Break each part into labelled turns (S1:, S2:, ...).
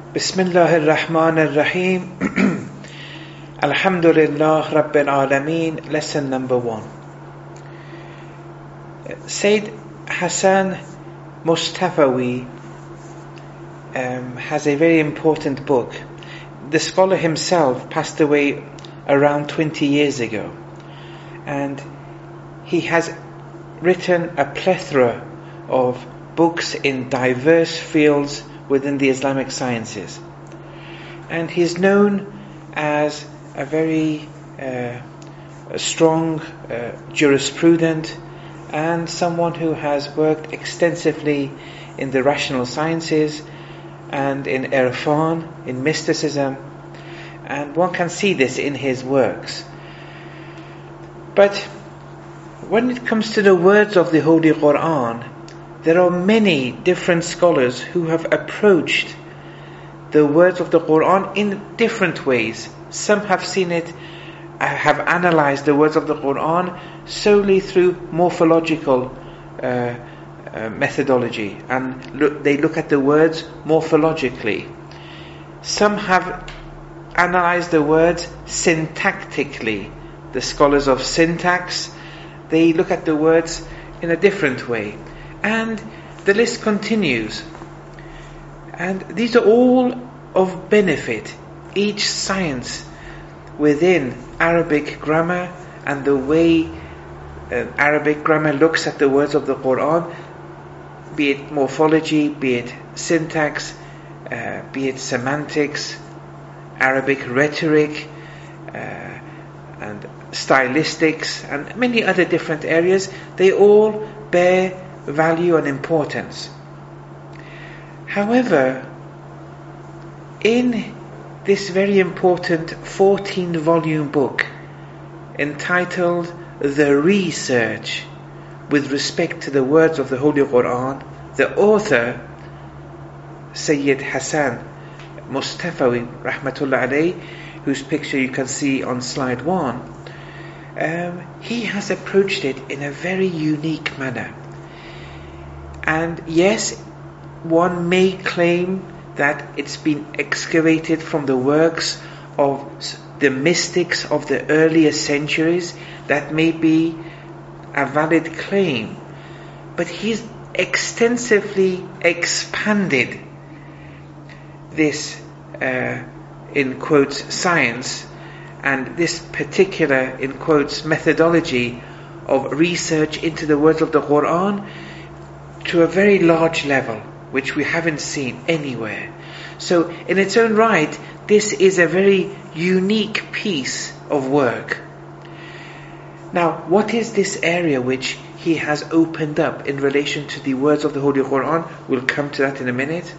S1: Bismillahir Rahmanir Rahim. Alhamdulillah Rabbil Alameen. Lesson number 1. Sayyid Hassan Mustafawi has a very important book. The scholar himself passed away around 20 years ago, and he has written a plethora of books in diverse fields within the Islamic sciences, and he's known as a very strong jurisprudent and someone who has worked extensively in the rational sciences and in irfan, in mysticism, and one can see this in his works. But when it comes to the words of the Holy Quran, there are many different scholars who have approached the words of the Quran in different ways. Some have have analyzed the words of the Quran solely through morphological methodology, and they look at the words morphologically. Some have analyzed the words syntactically. The scholars of syntax, they look at the words in a different way. And the list continues. And these are all of benefit. Each science within Arabic grammar and the way Arabic grammar looks at the words of the Quran, be it morphology, be it syntax, be it semantics, Arabic rhetoric, and stylistics, and many other different areas, they all bear value and importance. However, in this very important 14-volume book entitled The Research with respect to the words of the Holy Quran, the author, Sayyid Hassan Mustafawi Rahmatullah alayh, whose picture you can see on slide 1, he has approached it in a very unique manner. And yes, one may claim that it's been excavated from the works of the mystics of the earlier centuries. That may be a valid claim. But he's extensively expanded this, in quotes, science, and this particular, in quotes, methodology of research into the words of the Quran to a very large level, which we haven't seen anywhere. So in its own right, this is a very unique piece of work. Now, what is this area which he has opened up in relation to the words of the Holy Quran? We'll come to that in a minute.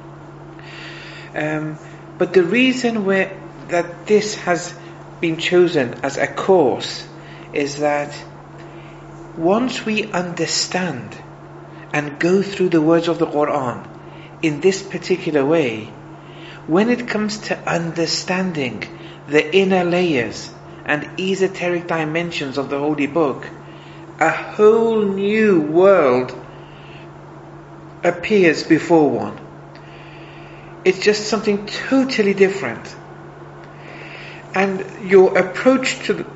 S1: But the reason that this has been chosen as a course is that once we understand and go through the words of the Quran in this particular way, when it comes to understanding the inner layers and esoteric dimensions of the Holy Book, a whole new world appears before one. It's just something totally different. And your approach to the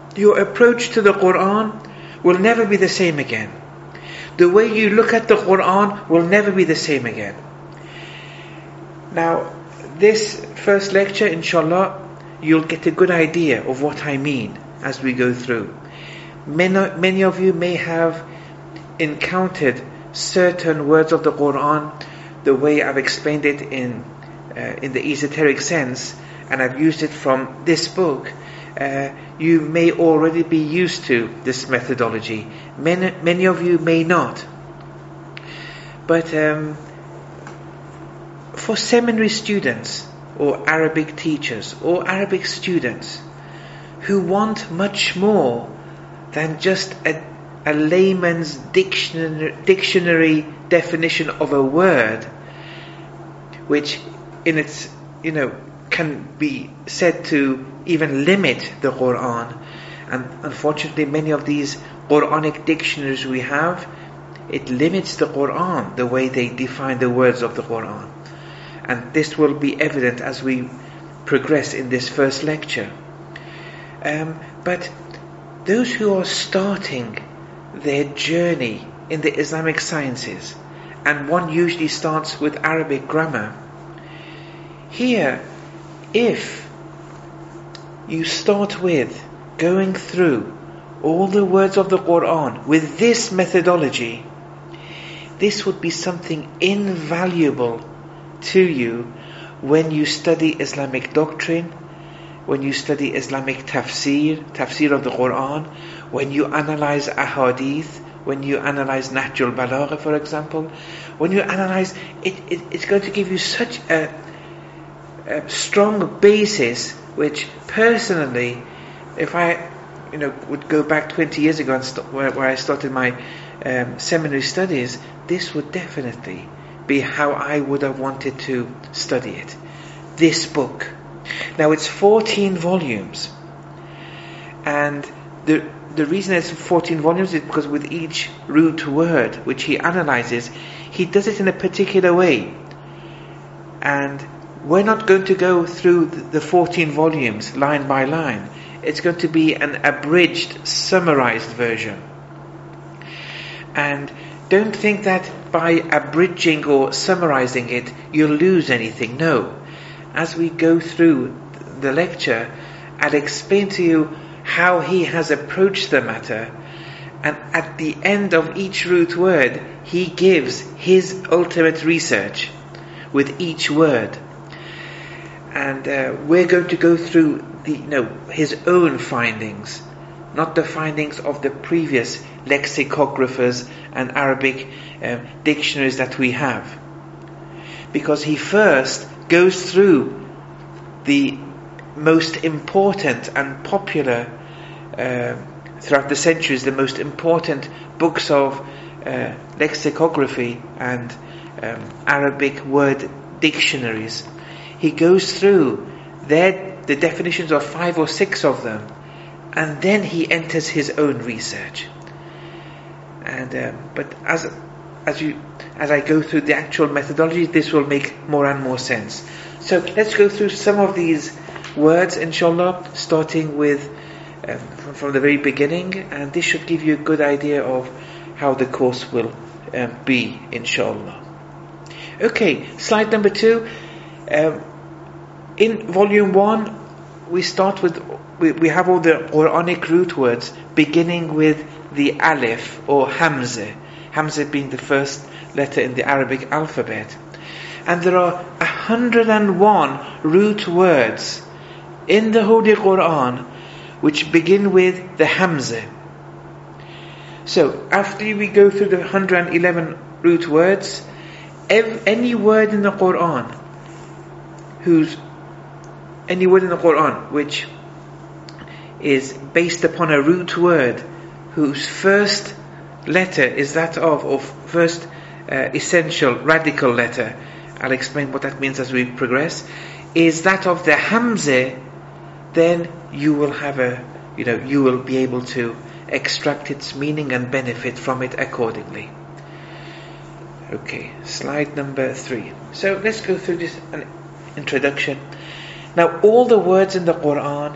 S1: Quran will never be the same again. The way you look at the Quran will never be the same again. Now, this first lecture, inshallah, you'll get a good idea of what I mean as we go through. Many of you may have encountered certain words of the Quran the way I've explained it in the esoteric sense, and I've used it from this book. You may already be used to this methodology. Many of you may not. But for seminary students or Arabic teachers or Arabic students who want much more than just a layman's dictionary definition of a word, which in its, can be said to even limit the Quran. And unfortunately, many of these Quranic dictionaries we have, it limits the Quran, the way they define the words of the Quran. and this will be evident as we progress in this first lecture. But those who are starting their journey in the Islamic sciences, and one usually starts with Arabic grammar, here, if you start with going through all the words of the Quran with this methodology, this would be something invaluable to you when you study Islamic doctrine, when you study Islamic tafsir of the Quran, when you analyze ahadith, when you analyze Nahjul Balagha, for example, when you analyze it's going to give you such a strong basis, which personally, if I would go back 20 years ago and where I started my seminary studies, this would definitely be how I would have wanted to study it. This book. Now it's 14 volumes, and the reason it's 14 volumes is because with each root word which he analyzes, he does it in a particular way, and we're not going to go through the 14 volumes line by line. It's going to be an abridged, summarized version. And don't think that by abridging or summarizing it, you'll lose anything. No. As we go through the lecture, I'll explain to you how he has approached the matter. And at the end of each root word, he gives his ultimate research with each word. And we're going to go through his own findings, not the findings of the previous lexicographers and Arabic dictionaries that we have. Because he first goes through the most important and popular, throughout the centuries, the most important books of lexicography and Arabic word dictionaries. He goes through the definitions of 5 or 6 of them, and then he enters his own research. And but as I go through the actual methodology, this will make more and more sense. So let's go through some of these words, inshallah, starting with from the very beginning, and this should give you a good idea of how the course will be, inshallah. Okay, slide number 2. In volume 1, we start with, we have all the Quranic root words beginning with the alif or hamza. Hamza being the first letter in the Arabic alphabet. And there are 101 root words in the Holy Quran which begin with the hamza. So after we go through the 111 root words, any word in the Quran which is based upon a root word whose first letter is that of, or first essential radical letter, I'll explain what that means as we progress, is that of the hamza, then you will have you will be able to extract its meaning and benefit from it accordingly. Okay, slide number 3. So let's go through this an introduction. Now, all the words in the Quran,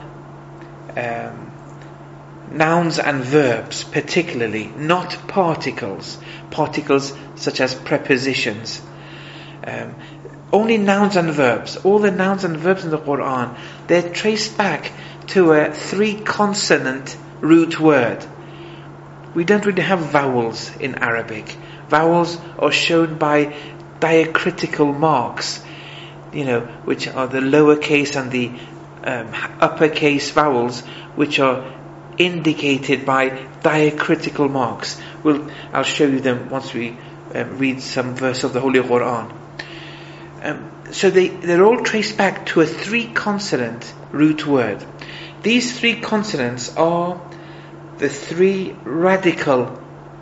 S1: nouns and verbs particularly, not particles such as prepositions, only nouns and verbs. All the nouns and verbs in the Quran, they're traced back to a 3-consonant root word. We don't really have vowels in Arabic. Vowels are shown by diacritical marks, which are the lowercase and the uppercase vowels, which are indicated by diacritical marks. I'll show you them once we read some verse of the Holy Quran. So they're all traced back to a 3-consonant root word. These 3 consonants are the 3 radical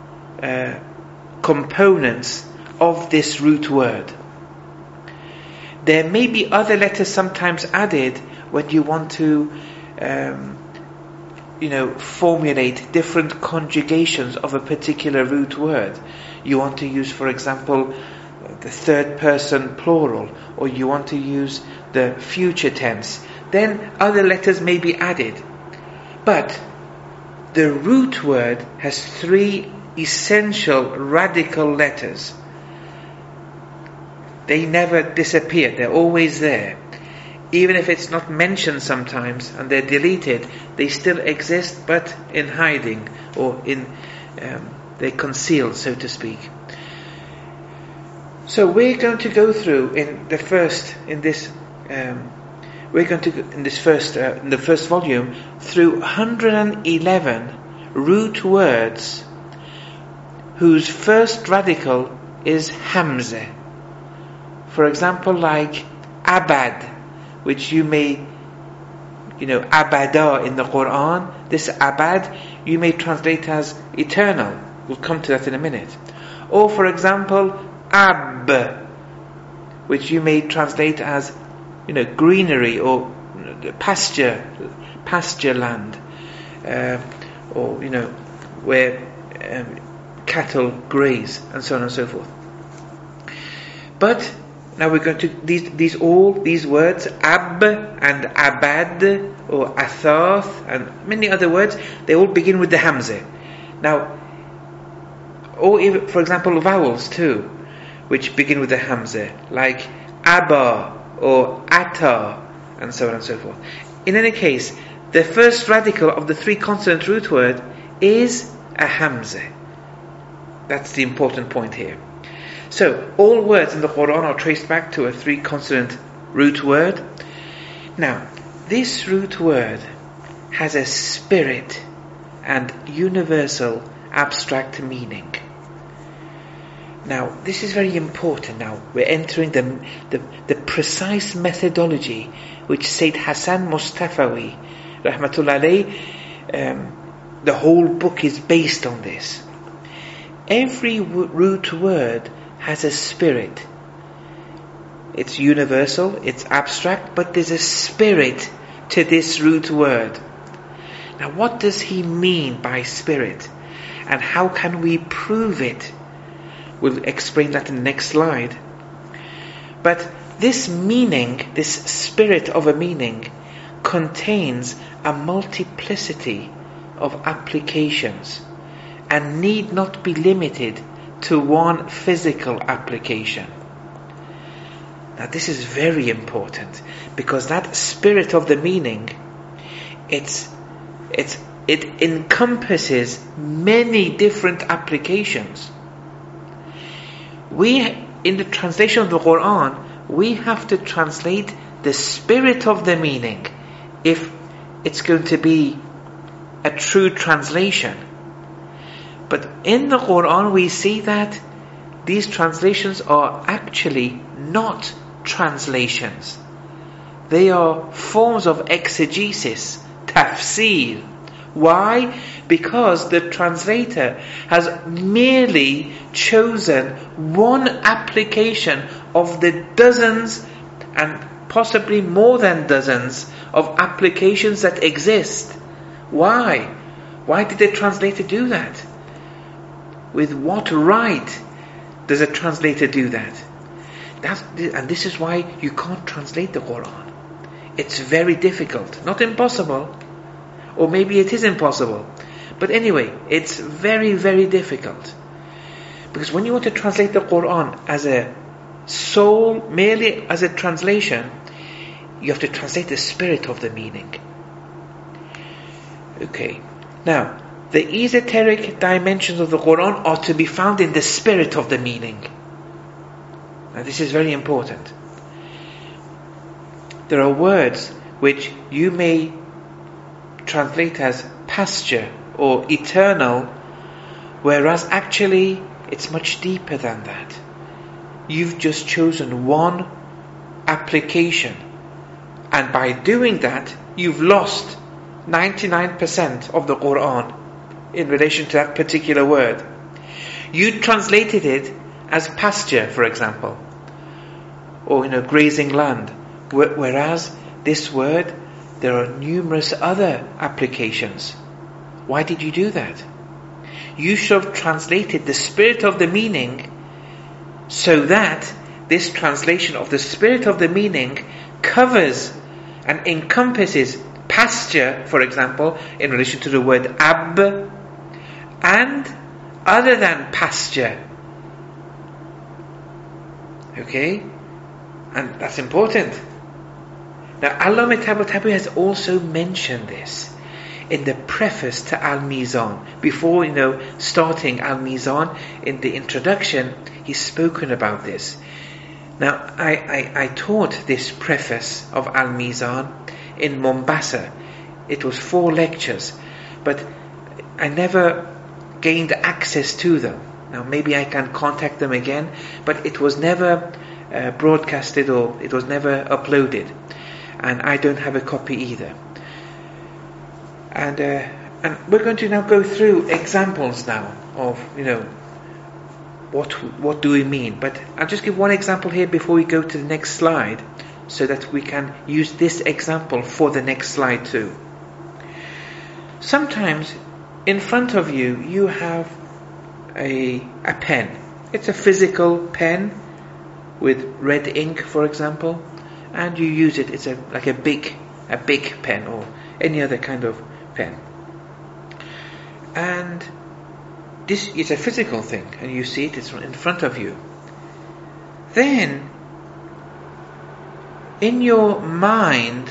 S1: components of this root word. There may be other letters sometimes added when you want to formulate different conjugations of a particular root word. You want to use, for example, the third person plural, or you want to use the future tense, then other letters may be added. But the root word has 3 essential radical letters. They never disappear, they're always there. Even if it's not mentioned sometimes and they're deleted, they still exist, but in hiding, or they're concealed, so to speak. So we're going to go through in the first volume through 111 root words whose first radical is Hamza. For example, like Abad, which you may, Abada in the Quran. This Abad you may translate as eternal. We'll come to that in a minute. Or for example, Ab, which you may translate as, greenery or pasture land, or where cattle graze, and so on and so forth. But now we're going to these words, Ab and Abad or Athath and many other words, they all begin with the Hamza. Now, or even, for example, vowels too, which begin with the Hamza, like Abba or Ata, and so on and so forth. In any case, the first radical of the 3 consonant root word is a Hamza. That's the important point here. So, all words in the Quran are traced back to a 3 consonant root word. Now, this root word has a spirit and universal abstract meaning. Now, this is very important. Now, we're entering the precise methodology which Sayyid Hassan Mustafawi, rahmatullah alayh, the whole book is based on this. Every root word has a spirit. It's universal, it's abstract, but there's a spirit to this root word. Now, what does he mean by spirit? And how can we prove it? We'll explain that in the next slide. But this meaning, this spirit of a meaning, contains a multiplicity of applications and need not be limited to one physical application. Now, this is very important, because that spirit of the meaning, it encompasses many different applications. In the translation of the Quran, we have to translate the spirit of the meaning if it's going to be a true translation. But in the Quran we see that these translations are actually not translations. They are forms of exegesis, tafsir. Why? Because the translator has merely chosen one application of the dozens and possibly more than dozens of applications that exist. Why? Why did the translator do that? With what right does a translator do that? And this is why you can't translate the Quran. It's very difficult. Not impossible. Or maybe it is impossible. But anyway, it's very, very difficult. Because when you want to translate the Quran as a soul, merely as a translation, you have to translate the spirit of the meaning. Okay. Now, the esoteric dimensions of the Quran are to be found in the spirit of the meaning. Now, this is very important. There are words which you may translate as pasture or eternal, whereas actually it's much deeper than that. You've just chosen one application, and by doing that you've lost 99% of the Quran in relation to that particular word. You translated it as pasture, for example, or grazing land, whereas this word, there are numerous other applications. Why did you do that? You should have translated the spirit of the meaning so that this translation of the spirit of the meaning covers and encompasses pasture, for example, in relation to the word ab, and other than pasture. Okay? And that's important. Now, Allama Tabatabai has also mentioned this in the preface to Al-Mizan. Before, starting Al-Mizan, in the introduction, he's spoken about this. Now, I taught this preface of Al-Mizan in Mombasa. It was 4 lectures, but I never gained access to them. Now, maybe I can contact them again, but it was never broadcasted, or it was never uploaded, and I don't have a copy either. And we're going to now go through examples now of what do we mean. But I'll just give one example here before we go to the next slide, so that we can use this example for the next slide too. Sometimes in front of you, you have a pen. It's a physical pen with red ink, for example, and you use it. It's like a big pen, or any other kind of pen. And this is a physical thing, and you see it's in front of you. Then, in your mind,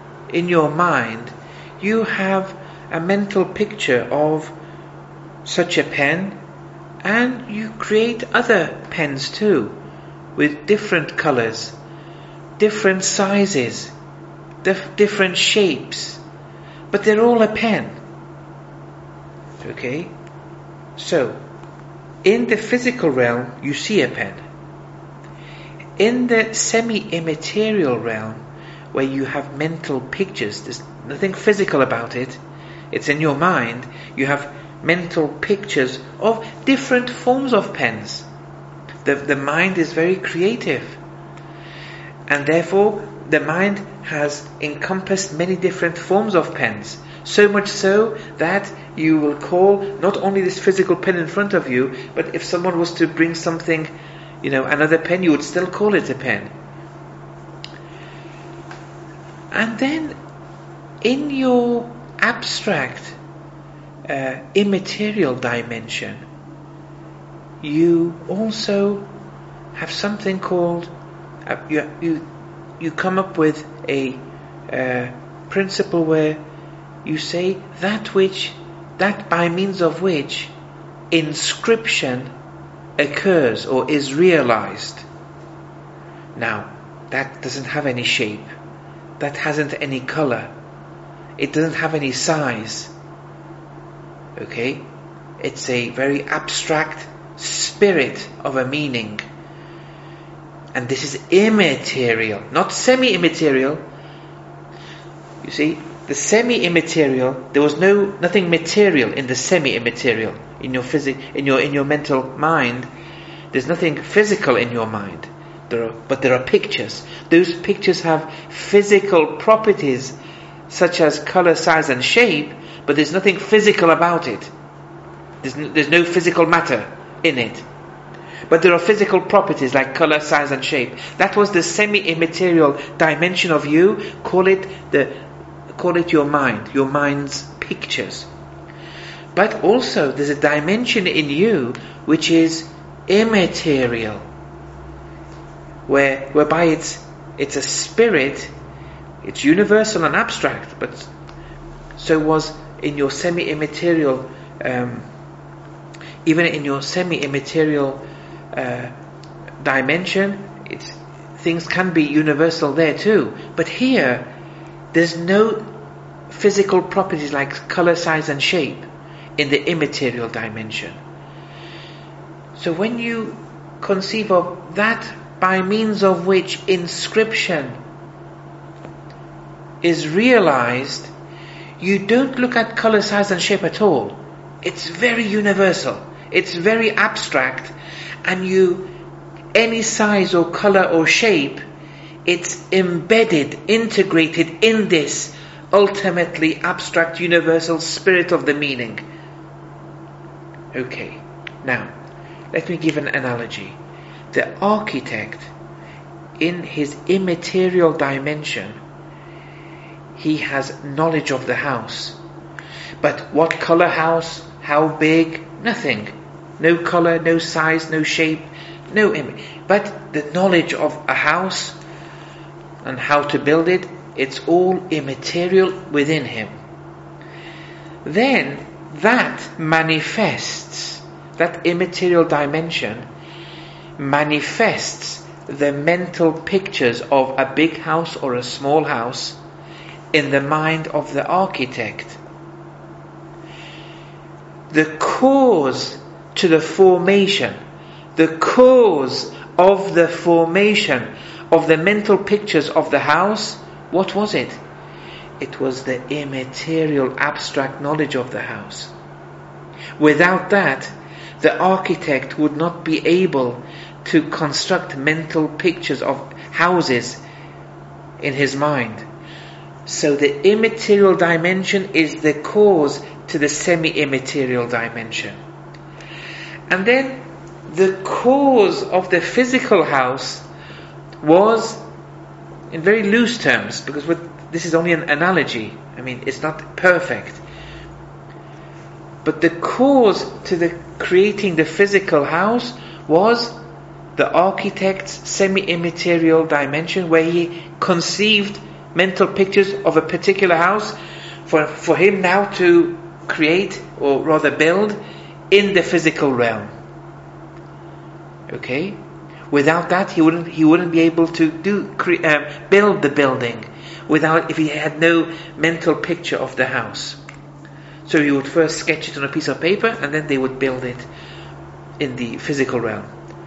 S1: you have a mental picture of such a pen, and you create other pens too, with different colors, different sizes, different shapes, but they're all a pen. Okay? So, in the physical realm, you see a pen. In the semi-immaterial realm, where you have mental pictures, there's nothing physical about it, it's in your mind, you have mental pictures of different forms of pens. The mind is very creative, and therefore the mind has encompassed many different forms of pens. So much so that you will call not only this physical pen in front of you, but if someone was to bring something, another pen, you would still call it a pen. And then in your abstract immaterial dimension, you also have something called you come up with a principle where you say that by means of which inscription occurs or is realized. Now, that doesn't have any shape, that hasn't any color, it doesn't have any size. Okay? It's a very abstract spirit of a meaning. And this is immaterial, not semi-immaterial. You see, the semi-immaterial, there was nothing material in the semi-immaterial. In your mental mind, there's nothing physical in your mind. But there are pictures. Those pictures have physical properties such as color, size and shape, but there's nothing physical about it. There's no physical matter in it. But there are physical properties like color, size and shape. That was the semi-immaterial dimension of you. Call it your mind, your mind's pictures. But also there's a dimension in you which is immaterial, whereby it's a spirit, it's universal and abstract, but so was in your semi-immaterial, even in your semi-immaterial dimension, things can be universal there too. But here, there's no physical properties like color, size and shape in the immaterial dimension. So when you conceive of that by means of which inscription is realized, you don't look at color, size and shape at all. It's very universal, it's very abstract, and any size or color or shape, it's embedded, integrated in this ultimately abstract universal spirit of the meaning. Okay, now let me give an analogy. The architect, in his immaterial dimension, he has knowledge of the house. But what color house, how big, nothing. No color, no size, no shape, no image. But the knowledge of a house and how to build it, it's all immaterial within him. Then that manifests, that immaterial dimension manifests the mental pictures of a big house or a small house in the mind of the architect. The cause to the formation, the cause of the formation of the mental pictures of the house, what was it? It was the immaterial abstract knowledge of the house. Without that, the architect would not be able to construct mental pictures of houses in his mind. So the immaterial dimension is the cause to the semi-immaterial dimension. And then the cause of the physical house was, in very loose terms, because this is only an analogy, I mean it's not perfect, but the cause to the creating the physical house was the architect's semi-immaterial dimension, where he conceived mental pictures of a particular house for him now to create, or rather build, in the physical realm. Okay? Without that, he wouldn't be able to build the building if he had no mental picture of the house. So he would first sketch it on a piece of paper, and then they would build it in the physical realm.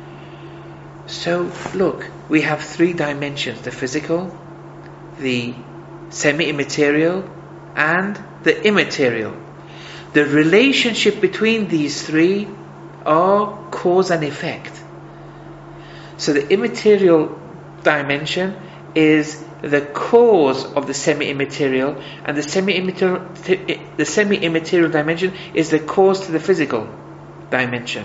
S1: So look, we have three dimensions: the physical, the semi-immaterial, and the immaterial. The relationship between these three are cause and effect. So the immaterial dimension is the cause of the semi-immaterial, and the semi-immaterial dimension is the cause to the physical dimension.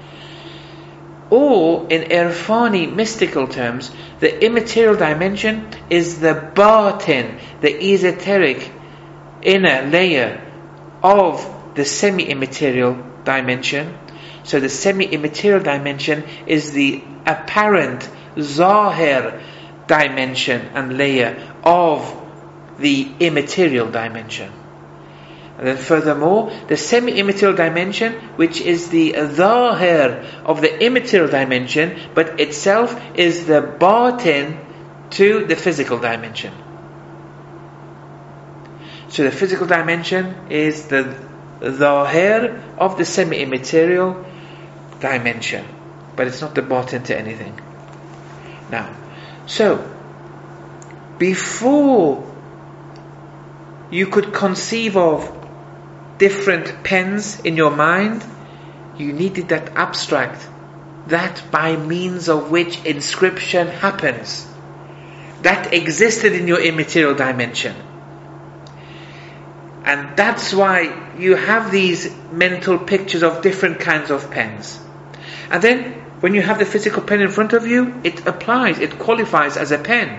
S1: Or, in Irfani mystical terms, the immaterial dimension is the batin, the esoteric inner layer of the semi-immaterial dimension. So the semi-immaterial dimension is the apparent zahir dimension and layer of the immaterial dimension. And then furthermore, the semi-immaterial dimension, which is the zahir of the immaterial dimension, but itself is the batin to the physical dimension. So the physical dimension is the zahir of the semi-immaterial dimension, but it's not the batin to anything. Now, so before you could conceive of different pens in your mind, you needed that abstract, that by means of which inscription happens, that existed in your immaterial dimension. And that's why you have these mental pictures of different kinds of pens. And then when you have the physical pen in front of you, it applies, it qualifies as a pen.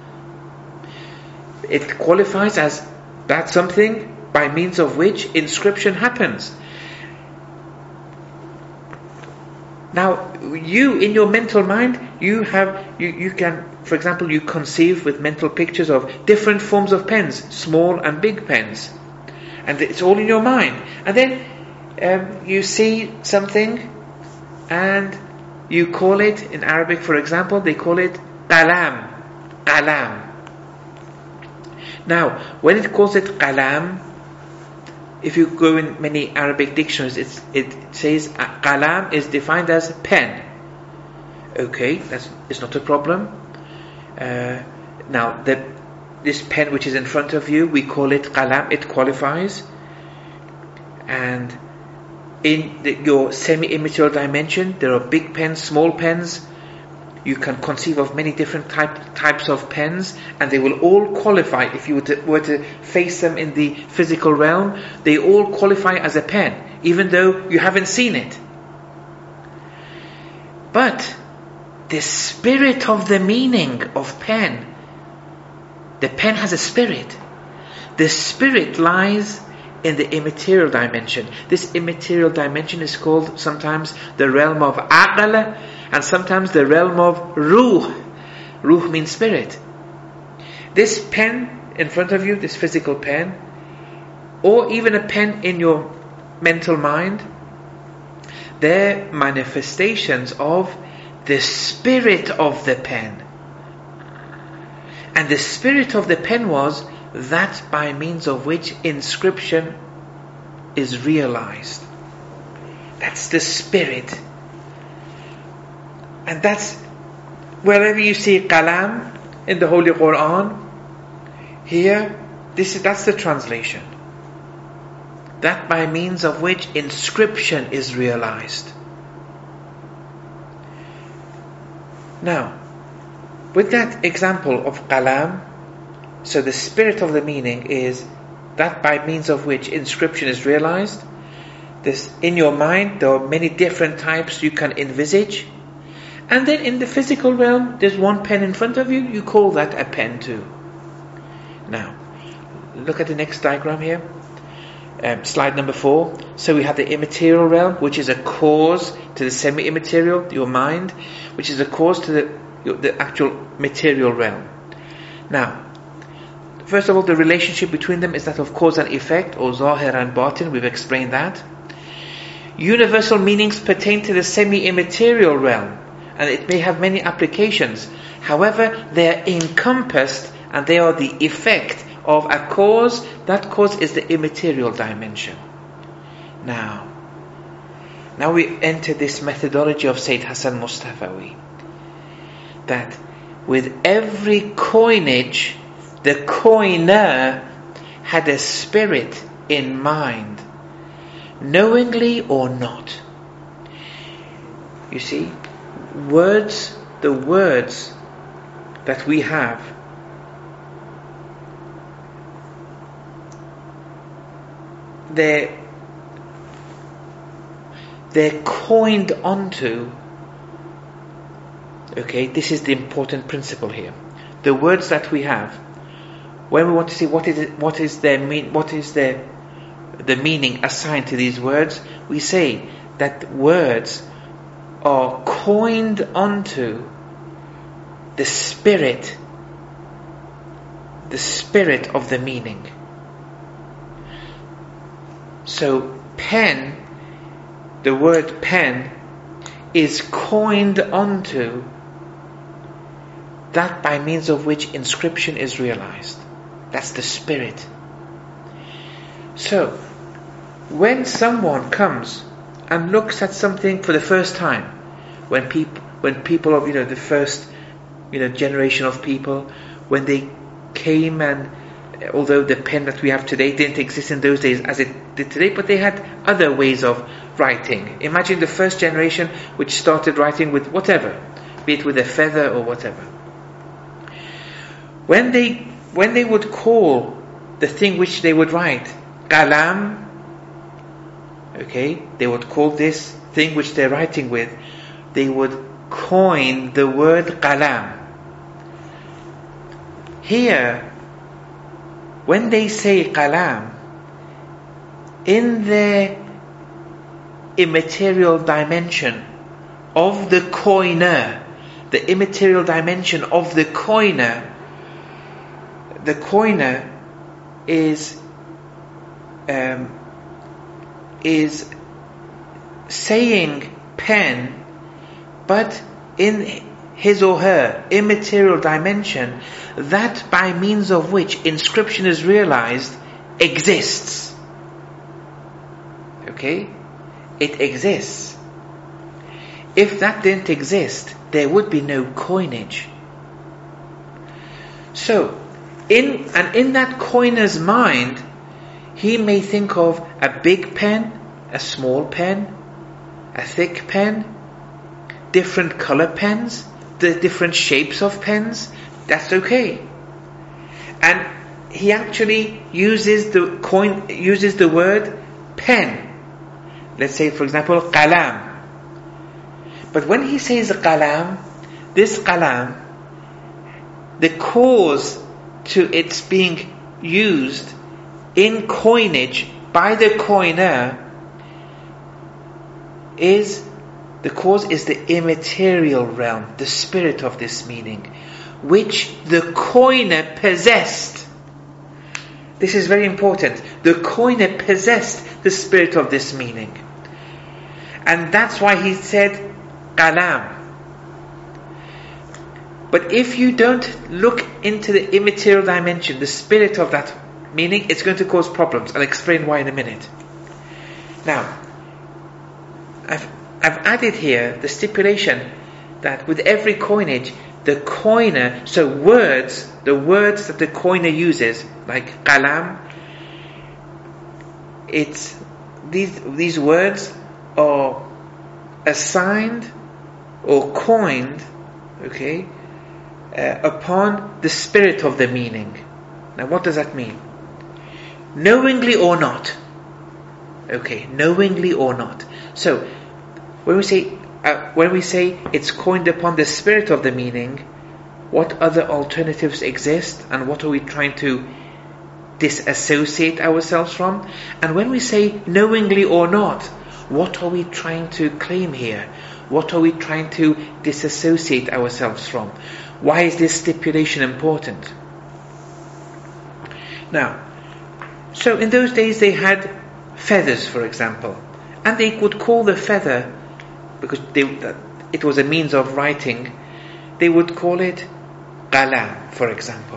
S1: It qualifies as that something by means of which inscription happens. Now, you in your mental mind, you can, for example, you conceive with mental pictures of different forms of pens, small and big pens. And it's all in your mind. And then you see something and you call it, in Arabic for example, they call it qalam. Qalam. Now, when it calls it qalam, if you go in many Arabic dictionaries, it says qalam is defined as pen. Okay, it's not a problem. Now, this pen which is in front of you, we call it qalam, it qualifies. And in your semi-immaterial dimension, there are big pens, small pens. You can conceive of many different types of pens, and they will all qualify. If you were to face them in the physical realm, they all qualify as a pen, even though you haven't seen it. But the spirit of the meaning of pen. The pen has a spirit. The spirit lies in the immaterial dimension. This immaterial dimension is called sometimes the realm of aql and sometimes the realm of ruh. Ruh means spirit. This pen in front of you, this physical pen, or even a pen in your mental mind, they're manifestations of the spirit of the pen. And the spirit of the pen was that by means of which inscription is realized. That's the spirit. And that's wherever you see qalam in the Holy Quran, here, that's the translation. That by means of which inscription is realized. Now, with that example of qalam, so the spirit of the meaning is that by means of which inscription is realized. This, in your mind, there are many different types you can envisage. And then in the physical realm, there's one pen in front of you, you call that a pen too. Now, look at the next diagram here. Slide number 4. So we have the immaterial realm, which is a cause to the semi-immaterial, your mind, which is a cause to the actual material realm. Now, first of all, the relationship between them is that of cause and effect, or zahir and batin. We've explained that. Universal meanings pertain to the semi-immaterial realm, and it may have many applications. However, they are encompassed and they are the effect of a cause. That cause is the immaterial dimension. Now we enter this methodology of Sayyid Hassan Mustafawi, that with every coinage, the coiner had a spirit in mind, knowingly or not. You see, the words that we have, they're coined onto. Okay, this is the important principle here. The words that we have, when we want to see what is the meaning assigned to these words, we say that words are coined onto the spirit of the meaning. So pen, the word pen, is coined onto that by means of which inscription is realized. That's the spirit. So, when someone comes and looks at something for the first time, when people of the first generation of people, when they came, and although the pen that we have today didn't exist in those days as it did today, but they had other ways of writing. Imagine the first generation which started writing with whatever, be it with a feather or whatever. When they would call the thing which they would write qalam, okay, they would call this thing which they're writing with, they would coin the word qalam. Here, when they say qalam, in the immaterial dimension of the coiner, the immaterial dimension of the coiner is saying pen, but in his or her immaterial dimension, that by means of which inscription is realized exists. Okay? It exists. If that didn't exist, there would be no coinage. So, in that coiner's mind, he may think of a big pen, a small pen, a thick pen, different color pens, the different shapes of pens. That's okay. And he actually uses the word pen. Let's say, for example, qalam. But when he says qalam, this qalam, the cause to its being used in coinage by the coiner is the immaterial realm, the spirit of this meaning, which the coiner possessed. This is very important. The coiner possessed the spirit of this meaning. And that's why he said qalam. But if you don't look into the immaterial dimension, the spirit of that meaning, it's going to cause problems. I'll explain why in a minute. Now, I've added here the stipulation that with every coinage, the coiner, so the words that the coiner uses, like qalam, it's these words are assigned or coined, okay, upon the spirit of the meaning. Now, what does that mean? Knowingly or not. Okay, knowingly or not. So, when we say it's coined upon the spirit of the meaning, what other alternatives exist, and what are we trying to disassociate ourselves from? And when we say knowingly or not, what are we trying to claim here? What are we trying to disassociate ourselves from? Why is this stipulation important? Now, so in those days they had feathers, for example, and they would call the feather, because it was a means of writing, they would call it qalam, for example.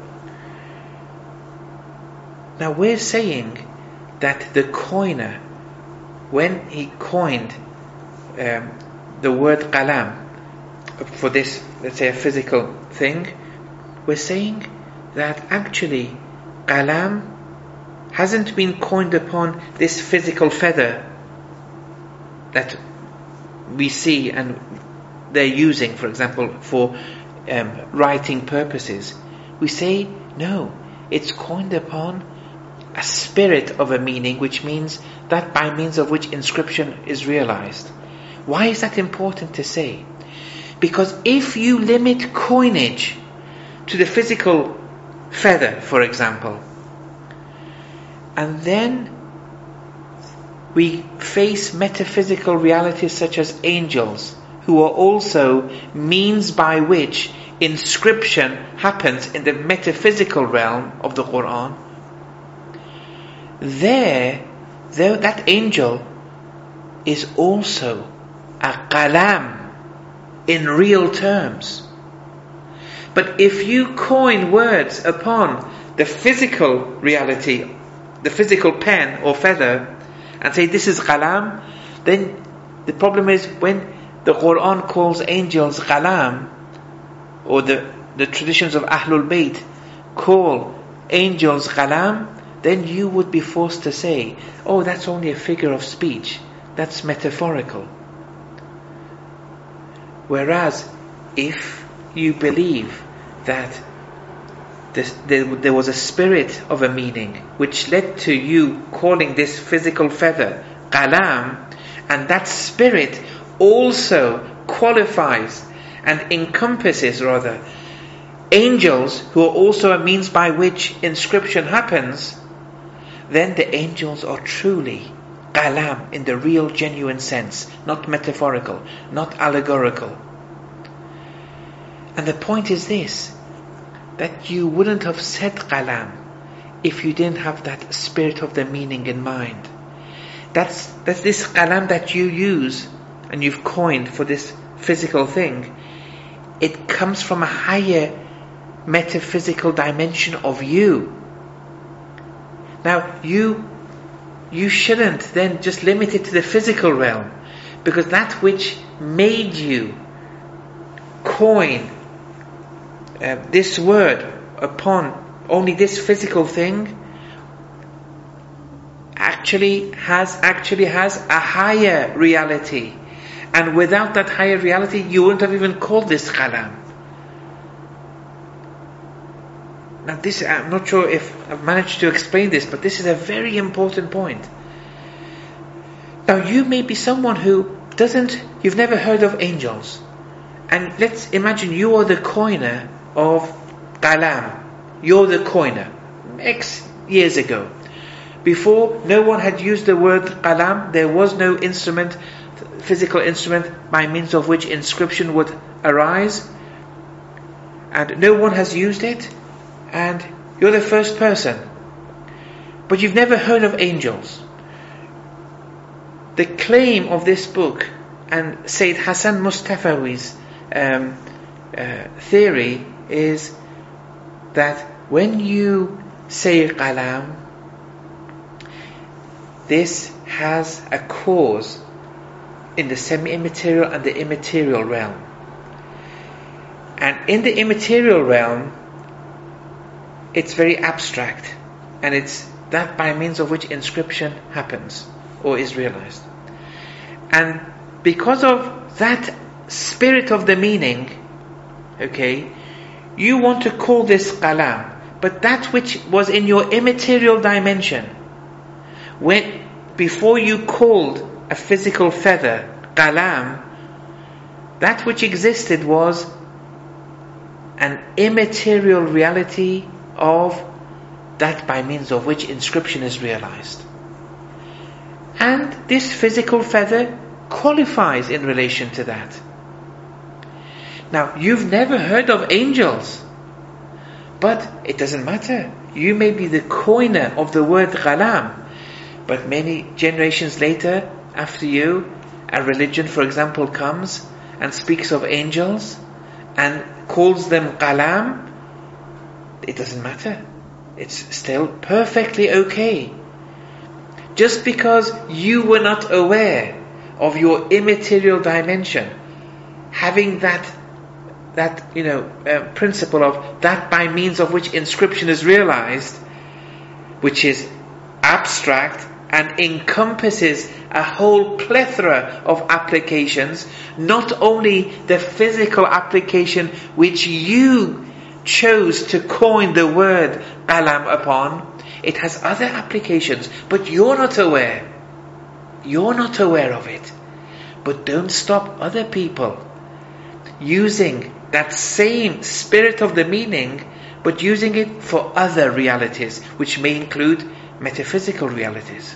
S1: Now we're saying that the coiner, when he coined the word qalam for this, let's say, a physical thing, we're saying that actually qalam hasn't been coined upon this physical feather that we see and they're using, for example, for writing purposes. We say, no, it's coined upon a spirit of a meaning, which means that by means of which inscription is realized. Why is that important to say? Because if you limit coinage to the physical feather, for example, and then we face metaphysical realities such as angels, who are also means by which inscription happens in the metaphysical realm of the Quran, that angel is also a qalam in real terms. But if you coin words upon the physical reality, the physical pen or feather, and say this is qalam, then the problem is when the Quran calls angels qalam, or the traditions of Ahlul Bayt call angels qalam, then you would be forced to say, oh, that's only a figure of speech, that's metaphorical. Whereas if you believe that there was a spirit of a meaning which led to you calling this physical feather qalam, and that spirit also qualifies and encompasses rather angels who are also a means by which inscription happens, then the angels are truly qalam in the real genuine sense, not metaphorical, not allegorical. And the point is this, that you wouldn't have said qalam if you didn't have that spirit of the meaning in mind. That's this qalam that you use and you've coined for this physical thing. It comes from a higher metaphysical dimension of you. Now you shouldn't then just limit it to the physical realm, because that which made you coin this word upon only this physical thing actually has a higher reality, and without that higher reality you wouldn't have even called this qalam. Now this, I'm not sure if I've managed to explain this, but this is a very important point. Now you may be someone who you've never heard of angels, And let's imagine you are the coiner of qalam. You're the coiner. X years ago. Before, no one had used the word qalam. There was no instrument, physical instrument, by means of which inscription would arise. And no one has used it. And you're the first person. But you've never heard of angels. The claim of this book and Sayyid Hassan Mustafawi's theory is that when you say qalam, this has a cause in the semi-immaterial and the immaterial realm. And in the immaterial realm, it's very abstract, and it's that by means of which inscription happens or is realized. And because of that spirit of the meaning, okay, you want to call this qalam, but that which was in your immaterial dimension, when before you called a physical feather qalam, that which existed was an immaterial reality of that by means of which inscription is realized. And this physical feather qualifies in relation to that. Now, you've never heard of angels, but it doesn't matter. You may be the coiner of the word qalam, but many generations later, after you, a religion, for example, comes and speaks of angels and calls them qalam. It doesn't matter. It's still perfectly okay. Just because you were not aware of your immaterial dimension, having that principle of that by means of which inscription is realized, which is abstract and encompasses a whole plethora of applications, not only the physical application which you chose to coin the word qalam upon, it has other applications, but you're not aware. You're not aware of it. But don't stop other people using that same spirit of the meaning, but using it for other realities, which may include metaphysical realities.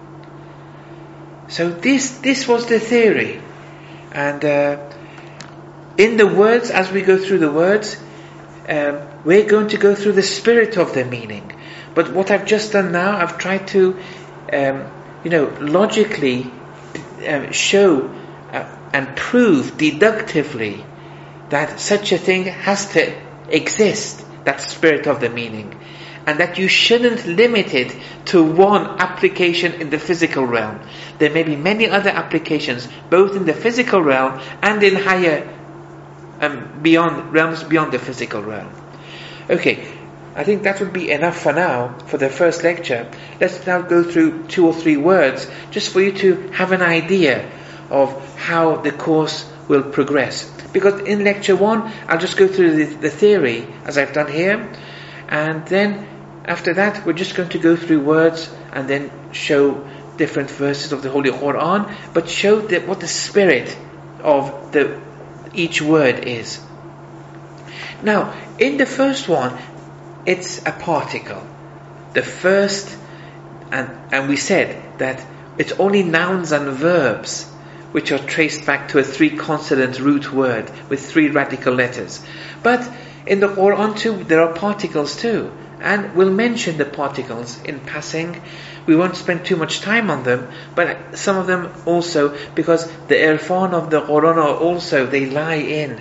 S1: So this was the theory. And in the words, as we go through the words, we're going to go through the spirit of the meaning. But what I've just done now, I've tried to logically show and prove deductively that such a thing has to exist, that spirit of the meaning, and that you shouldn't limit it to one application in the physical realm. There may be many other applications, both in the physical realm and in higher realms beyond the physical realm. Okay, I think that would be enough for now, for the first lecture. Let's now go through 2 or 3 words, just for you to have an idea of how the course will progress. Because in lecture 1, I'll just go through the theory, as I've done here, and then after that, we're just going to go through words and then show different verses of the Holy Quran, but show what the spirit of each word is. Now, in the first one, it's a particle. The first, and we said that it's only nouns and verbs which are traced back to a 3-consonant root word with 3 radical letters. But in the Quran too, there are particles too. And we'll mention the particles in passing. We won't spend too much time on them, but some of them also, because the irfan of the Quran are also, they lie in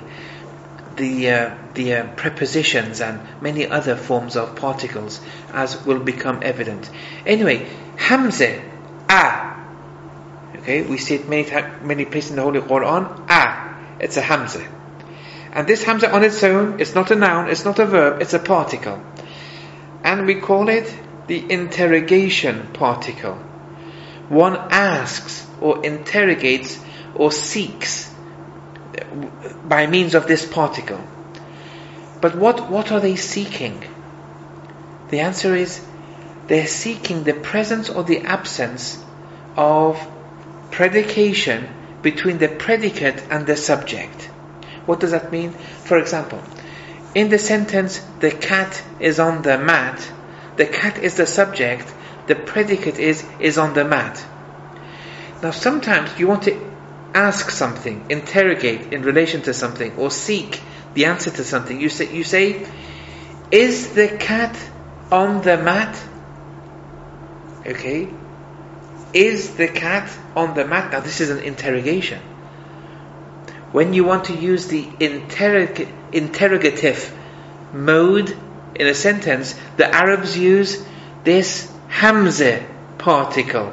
S1: the prepositions and many other forms of particles, as will become evident. Anyway, Hamza, a. Okay, we see it many places in the Holy Quran. A, it's a Hamza. And this Hamza on its own, it's not a noun, it's not a verb, it's a particle. And we call it the interrogation particle. One asks or interrogates or seeks by means of this particle. But what are they seeking? The answer is, they're seeking the presence or the absence of predication between the predicate and the subject. What does that mean? For example, in the sentence, the cat is on the mat, the cat is the subject, the predicate is on the mat. Now sometimes you want to ask something, interrogate in relation to something, or seek the answer to something. You say, is the cat on the mat? Okay? Is the cat on the mat? Now this is an interrogation. When you want to use the interrogative mode in a sentence, the Arabs use this hamza particle.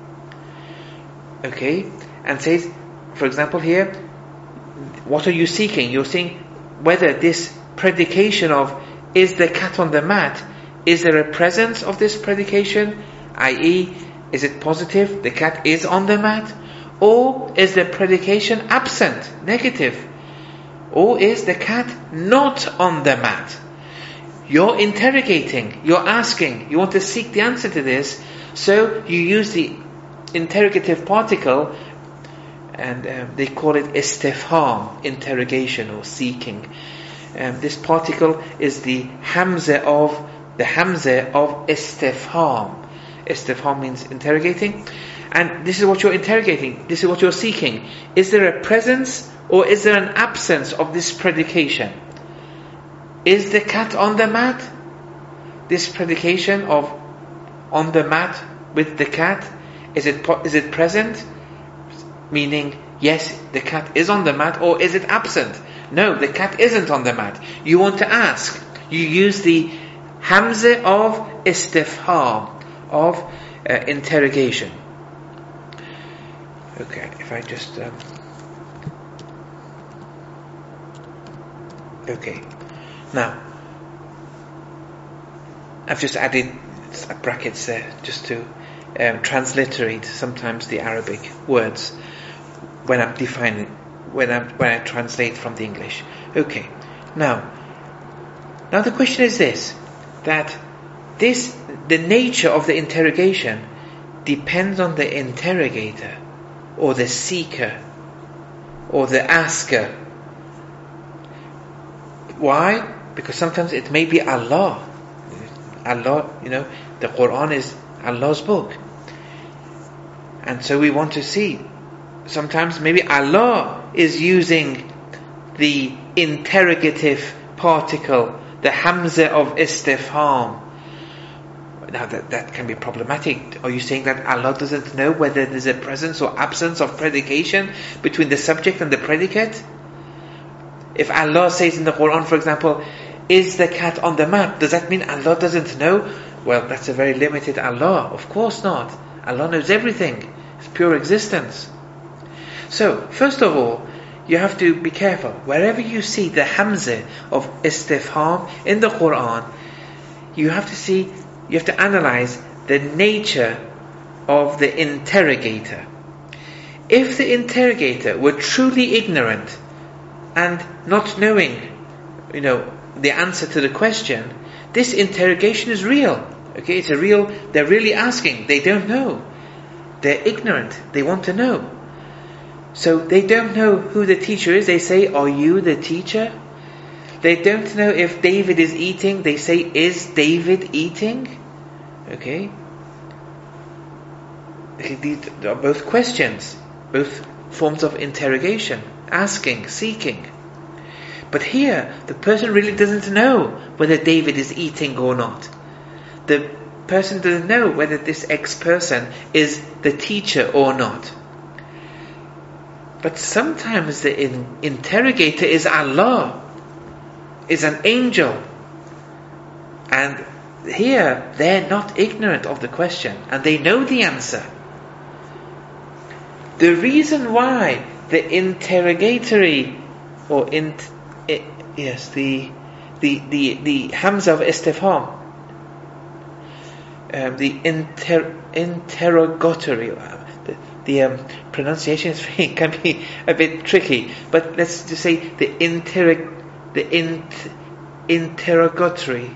S1: Okay? And says, for example here, what are you seeking? You're seeing whether this predication of is the cat on the mat, is there a presence of this predication? I.e., is it positive, the cat is on the mat? Or is the predication absent, negative? Or is the cat not on the mat? You're interrogating, you're asking, you want to seek the answer to this, so you use the interrogative particle, and they call it istifham, interrogation or seeking. This particle is the hamza of istifham. Istifham means interrogating, and this is what you're interrogating. This is what you're seeking. Is there a presence or is there an absence of this predication? Is the cat on the mat? This predication of on the mat with the cat, is it present? Meaning, yes, the cat is on the mat, or is it absent? No, the cat isn't on the mat. You want to ask. You use the hamza of istifham, of interrogation. Okay, if I just... okay. Now, I've just added brackets there just to transliterate sometimes the Arabic words when I'm defining, when I translate from the English. Okay. Now the question is this, that the nature of the interrogation depends on the interrogator, or the seeker, or the asker. Why? Because sometimes it may be Allah. Allah, the Quran is Allah's book. And so we want to see, sometimes maybe Allah is using the interrogative particle, the hamza of istifham. Now that can be problematic. Are you saying that Allah doesn't know whether there's a presence or absence of predication between the subject and the predicate? If Allah says in the Quran, for example, is the cat on the mat, does that mean Allah doesn't know? Well, that's a very limited Allah. Of course not. Allah knows everything. It's pure existence. So, first of all, you have to be careful. Wherever you see the hamza of istifham in the Quran, you have to analyze the nature of the interrogator. If the interrogator were truly ignorant and not knowing, the answer to the question, this interrogation is real. Okay, they're really asking. They don't know. They're ignorant. They want to know. So they don't know who the teacher is. They say, are you the teacher? They don't know if David is eating. They say, is David eating? Okay. These are both questions, both forms of interrogation, asking, seeking. But here, the person really doesn't know whether David is eating or not. The person doesn't know whether this ex-person is the teacher or not. But sometimes the interrogator is Allah, is an angel. And here, they're not ignorant of the question, and they know the answer. The reason why the interrogatory, or the hamza of istifham, the interrogatory, the pronunciation can be a bit tricky, but let's just say the interrogatory,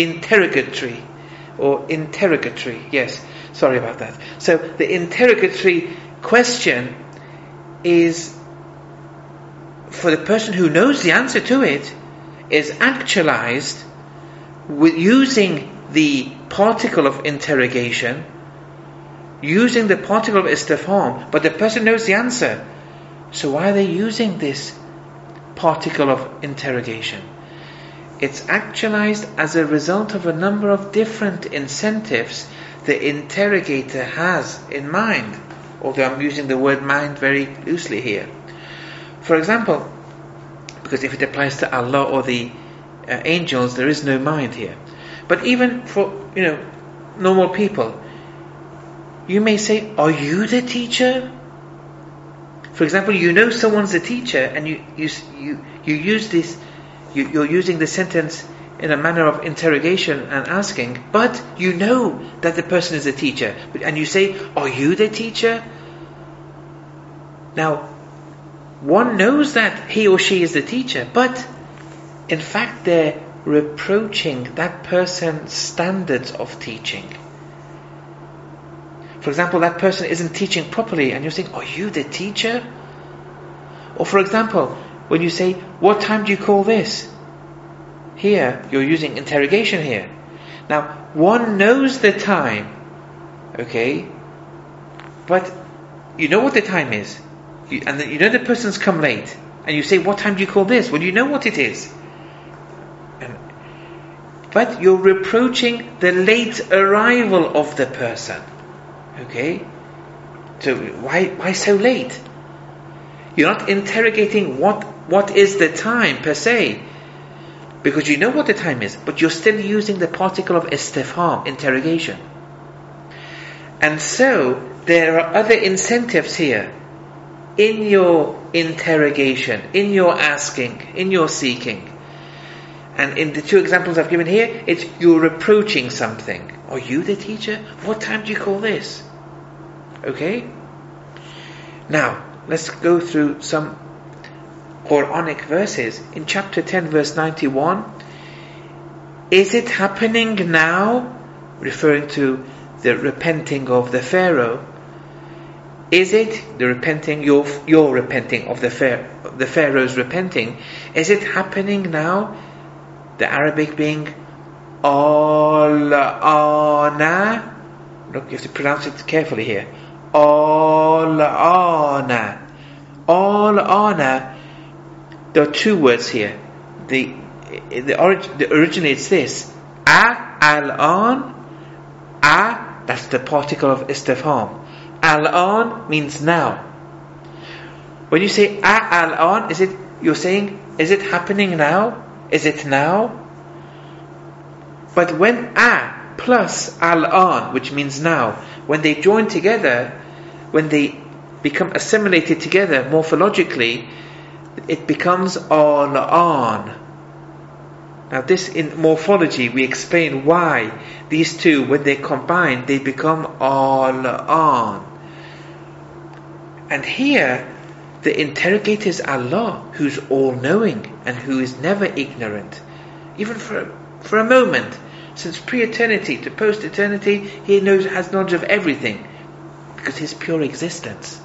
S1: yes, sorry about that. So the interrogatory question is for the person who knows the answer to it, is actualized with using the particle of interrogation, using the particle of istifham, but the person knows the answer. So why are they using this particle of interrogation? It's actualized as a result of a number of different incentives the interrogator has in mind, although I'm using the word mind very loosely here. For example, because if it applies to Allah or the angels, there is no mind here. But even for normal people, you may say, "Are you the teacher?" For example, you know someone's a teacher, and you use this. You're using the sentence in a manner of interrogation and asking, but you know that the person is a teacher, and you say, "Are you the teacher?" Now, one knows that he or she is the teacher, but in fact they're reproaching that person's standards of teaching. For example, that person isn't teaching properly, and you're saying, "Are you the teacher?" Or for example, when you say, "What time do you call this?" Here, you're using interrogation here. Now, one knows the time, okay? But you know what the time is. And you know the person's come late. And you say, "What time do you call this?" Well, you know what it is. But you're reproaching the late arrival of the person. Okay? So why so late? You're not interrogating what is the time per se, because you know what the time is, but you're still using the particle of istifham, interrogation. And so there are other incentives here in your interrogation, in your asking, in your seeking. And in the two examples I've given here, it's you're reproaching something. "Are you the teacher? What time do you call this?" Okay? Now, let's go through some Quranic verses. In chapter 10 verse 91, "Is it happening now?" referring to the repenting of the Pharaoh. Is it the repenting, your repenting of the Pharaoh's repenting? Is it happening now? The Arabic being al-ana. Look, you have to pronounce it carefully here. Al-ana. Al-ana. There are two words here. The originates this. Al-an. That's the particle of istifham. Al-an means now. When you say al-an, you're saying, is it happening now? Is it now? But when plus al-an, which means now, when they join together, when they become assimilated together morphologically, it becomes al-an. Now this, in morphology, we explain why these two, when they combine, they become al-an. And here, the interrogator is Allah, who's all-knowing and who is never ignorant. Even for a moment, since pre-eternity to post-eternity, He has knowledge of everything, because His pure existence.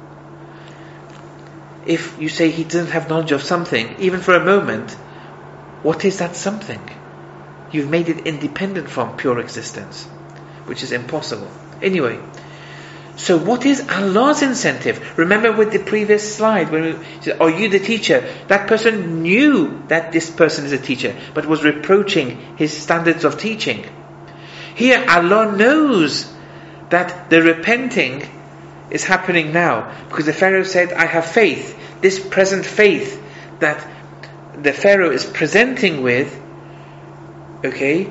S1: If you say He doesn't have knowledge of something, even for a moment, what is that something? You've made it independent from pure existence, which is impossible. Anyway, so what is Allah's incentive? Remember with the previous slide, when we said, "Are you the teacher?" That person knew that this person is a teacher, but was reproaching his standards of teaching. Here, Allah knows that the repenting is happening now, because the Pharaoh said, "I have faith." This present faith that the Pharaoh is presenting with, okay,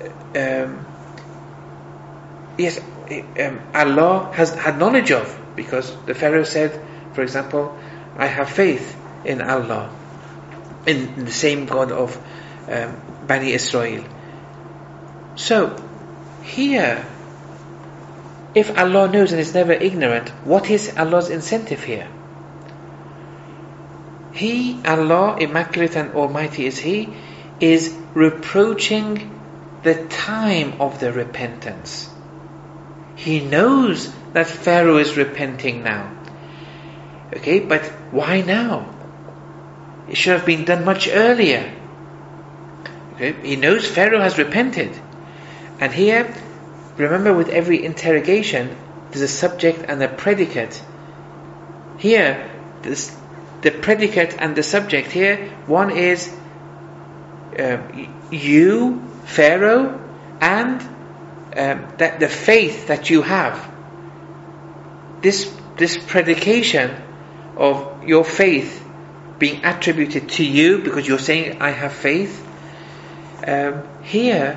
S1: yes, Allah has had knowledge of, because the Pharaoh said, for example, "I have faith in Allah," in the same God of Bani Israel. So, here, if Allah knows and is never ignorant, what is Allah's incentive here? He, Allah, Immaculate and Almighty is He, is reproaching the time of the repentance. He knows that Pharaoh is repenting now. Okay, but why now? It should have been done much earlier. Okay? He knows Pharaoh has repented. And here, remember, with every interrogation, there's a subject and a predicate. Here, the predicate and the subject here, one is you, Pharaoh, and that the faith that you have. This predication of your faith being attributed to you because you're saying, I have faith. Here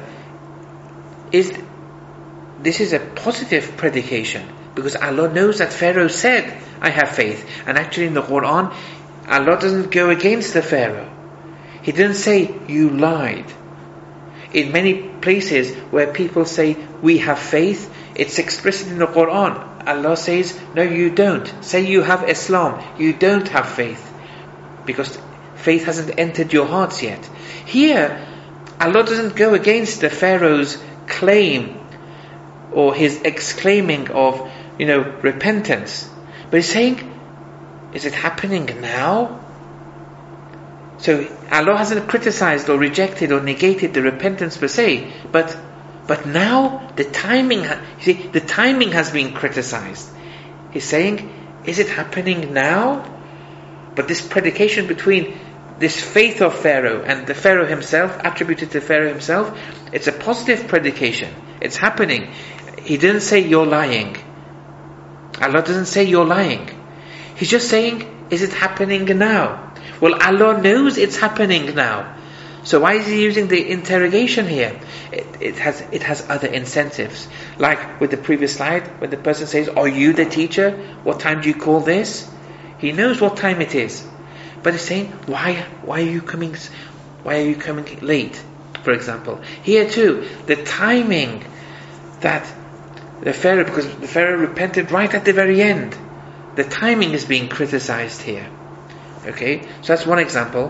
S1: this is a positive predication, because Allah knows that Pharaoh said, I have faith. And actually in the Quran, Allah doesn't go against the Pharaoh. He didn't say, you lied. In many places where people say, we have faith, it's explicit in the Quran. Allah says, no, you don't. Say you have Islam, you don't have faith, because faith hasn't entered your hearts yet. Here, Allah doesn't go against the Pharaoh's claim or his exclaiming of, repentance. But he's saying, is it happening now? So Allah hasn't criticized or rejected or negated the repentance per se, but now the timing, the timing has been criticized. He's saying, is it happening now? But this predication between this faith of Pharaoh and the Pharaoh himself, attributed to Pharaoh himself, it's a positive predication. It's happening. He didn't say you're lying. Allah doesn't say you're lying. He's just saying, is it happening now? Well, Allah knows it's happening now. So why is he using the interrogation here? It has other incentives. Like with the previous slide, when the person says, are you the teacher? What time do you call this? He knows what time it is. But he's saying, why are you coming late, for example? Here too, the timing that the Pharaoh, because the Pharaoh repented right at the very end. The timing is being criticized here. Okay, so that's one example.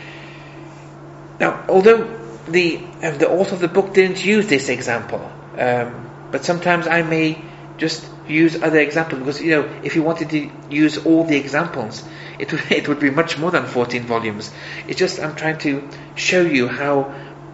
S1: Now, although the author of the book didn't use this example, but sometimes I may just use other examples, because if you wanted to use all the examples, it would be much more than 14 volumes. It's just I'm trying to show you how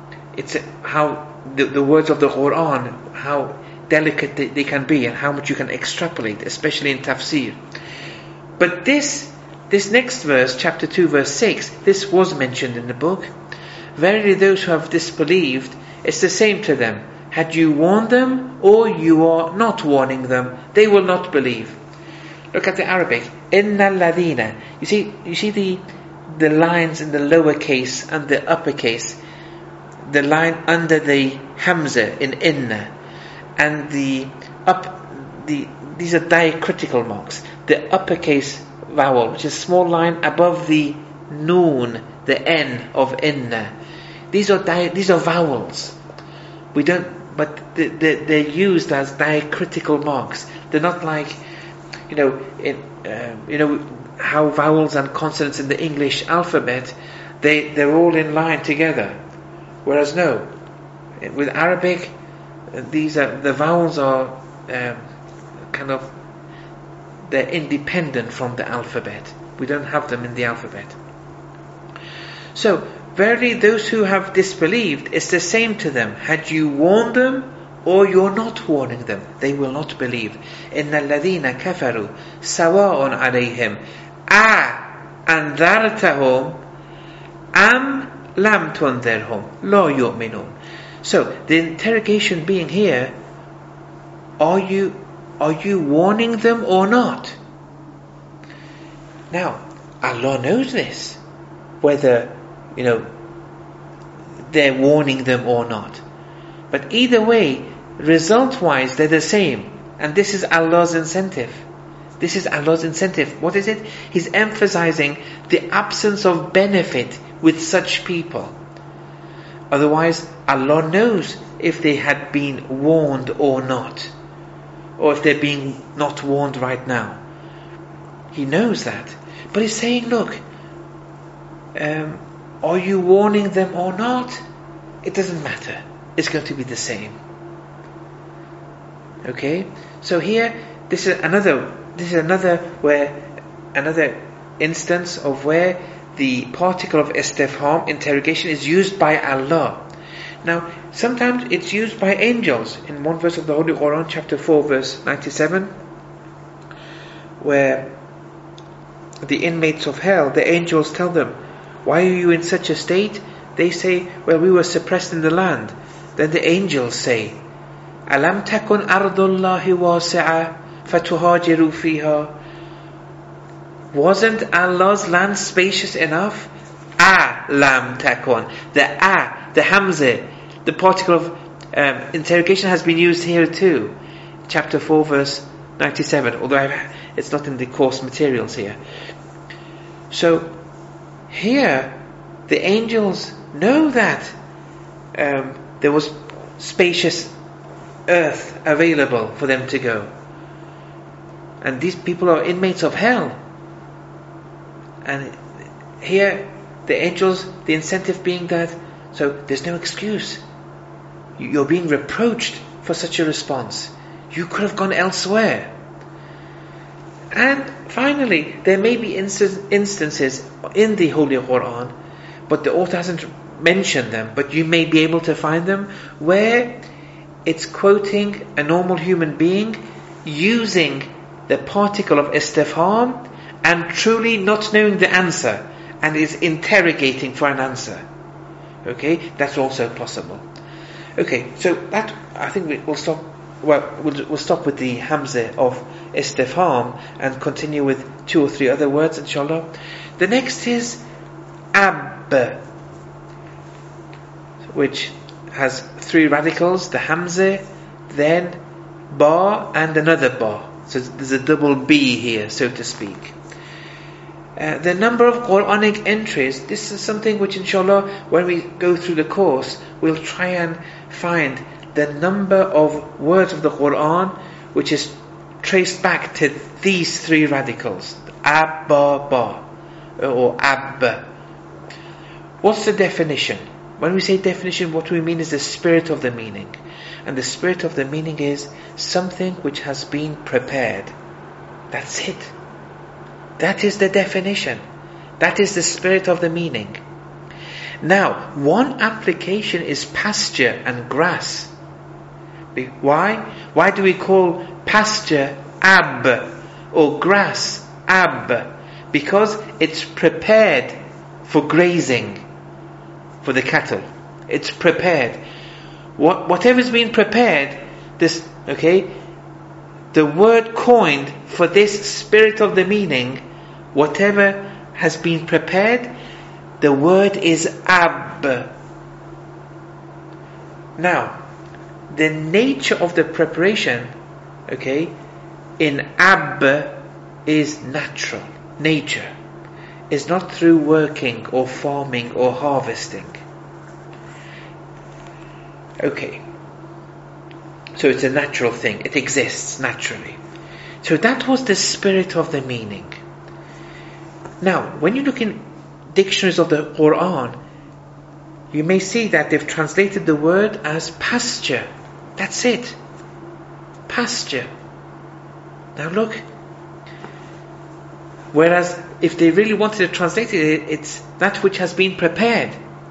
S1: the words of the Quran, how delicate they can be, and how much you can extrapolate, especially in tafsir. But this next verse, chapter 2, verse 6, this was mentioned in the book. Verily those who have disbelieved, it's the same to them. Had you warned them, or you are not warning them, they will not believe. Look at the Arabic. Inna ladina. You see the lines in the lower case and the upper case. The line under the hamza in inna, and these are diacritical marks. The uppercase vowel, which is a small line above the noon, the n of inna. These are vowels. But they're used as diacritical marks. They're not like, how vowels and consonants in the English alphabet, they're all in line together. Whereas no, with Arabic, the vowels are they're independent from the alphabet. We don't have them in the alphabet. So, verily those who have disbelieved, it's the same to them. Had you warned them, or you're not warning them, they will not believe. إِنَّ الَّذِينَ كَفَرُوا سَوَاءٌ عَلَيْهِمْ أَنذَرْتَهُمْ أَمْ لَمْ تُنذِرْهُمْ لَا يُؤْمِنُونَ. So, the interrogation being here, are you warning them or not? Now, Allah knows this, whether they're warning them or not. But either way, result-wise, they're the same. And this is Allah's incentive. This is Allah's incentive. What is it? He's emphasizing the absence of benefit with such people. Otherwise, Allah knows if they had been warned or not. Or if they're being not warned right now. He knows that. But He's saying, look, are you warning them or not? It doesn't matter. It's going to be the same. Okay? So here, this is another instance of where the particle of istifham, interrogation, is used by Allah. Now, sometimes it's used by angels. In one verse of the Holy Quran, chapter 4, verse 97, where the inmates of hell, the angels tell them, why are you in such a state? They say, well, we were suppressed in the land. Then the angels say, Alam takun ardullahi wasi'a fatuhajiru fiha. Wasn't Allah's land spacious enough? Alam takun. The hamza, the particle of interrogation, has been used here too. Chapter 4, verse 97. Although it's not in the course materials here. So, here, the angels know that there was spacious earth available for them to go. And these people are inmates of hell. And here, the angels, the incentive being that, so there's no excuse. You're being reproached for such a response. You could have gone elsewhere. And finally, there may be instances in the Holy Quran, but the author hasn't mentioned them, but you may be able to find them, where it's quoting a normal human being using the particle of istifham and truly not knowing the answer, and is interrogating for an answer. Okay, that's also possible. Okay, so that, I think we'll stop. Well, we'll stop with the hamza of istifham and continue with 2 or 3 other words, inshallah. The next is ab, which has 3 radicals, the hamza, then ba, and another ba. So there's a double B here, so to speak. The number of Quranic entries, this is something which, inshallah, when we go through the course, we'll try and find the number of words of the Quran which is traced back to these 3 radicals, abba, ba, or abba. What's the definition? When we say definition, what we mean is the spirit of the meaning. And the spirit of the meaning is something which has been prepared. That's it. That is the definition. That is the spirit of the meaning. Now, one application is pasture and grass. Why? Why do we call pasture ab or grass ab? Because it's prepared for grazing for the cattle. It's prepared. Whatever's been prepared, the word coined for this spirit of the meaning, whatever has been prepared, the word is ab. Now, the nature of the preparation, in ab is natural. Nature is not through working or farming or harvesting. So it's a natural thing. It exists naturally. So that was the spirit of the meaning. Now, when you look in dictionaries of the Quran, you may see that they've translated the word as pasture. That's it. Pasture. Now look. Whereas if they really wanted to translate it, it's that which has been prepared.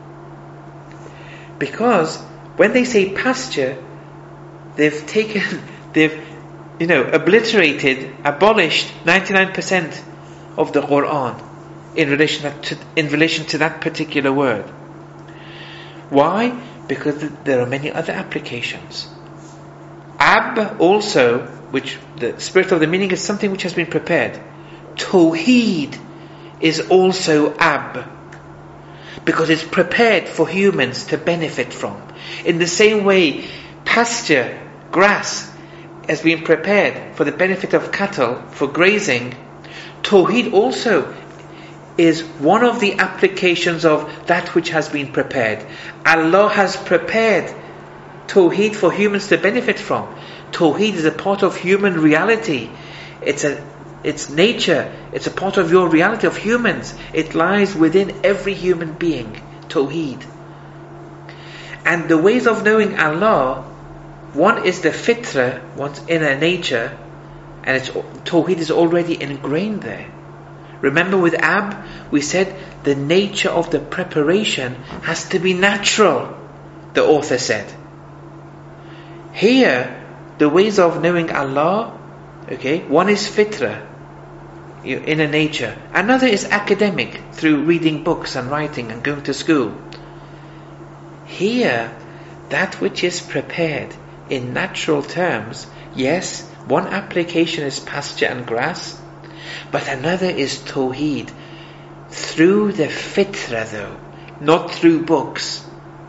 S1: Because when they say pasture, they've obliterated, abolished 99% of the Quran in relation to that particular word. Why? Because there are many other applications. Ab also, which the spirit of the meaning is something which has been prepared. Tawheed is also ab, because it's prepared for humans to benefit from. In the same way, pasture, grass, has been prepared for the benefit of cattle, for grazing. Tawheed also is one of the applications of that which has been prepared. Allah has prepared Tawheed for humans to benefit from. Tawheed is a part of human reality. It's nature. It's a part of your reality of humans. It lies within every human being. Tawheed. And the ways of knowing Allah, one is the fitra, one's inner nature, and Tawheed is already ingrained there. Remember with ab, we said the nature of the preparation has to be natural, the author said. Here, the ways of knowing Allah, one is fitra, inner nature. Another is academic, through reading books and writing and going to school. Here, that which is prepared in natural terms, yes, one application is pasture and grass, but another is tawheed, through the fitra though, not through books.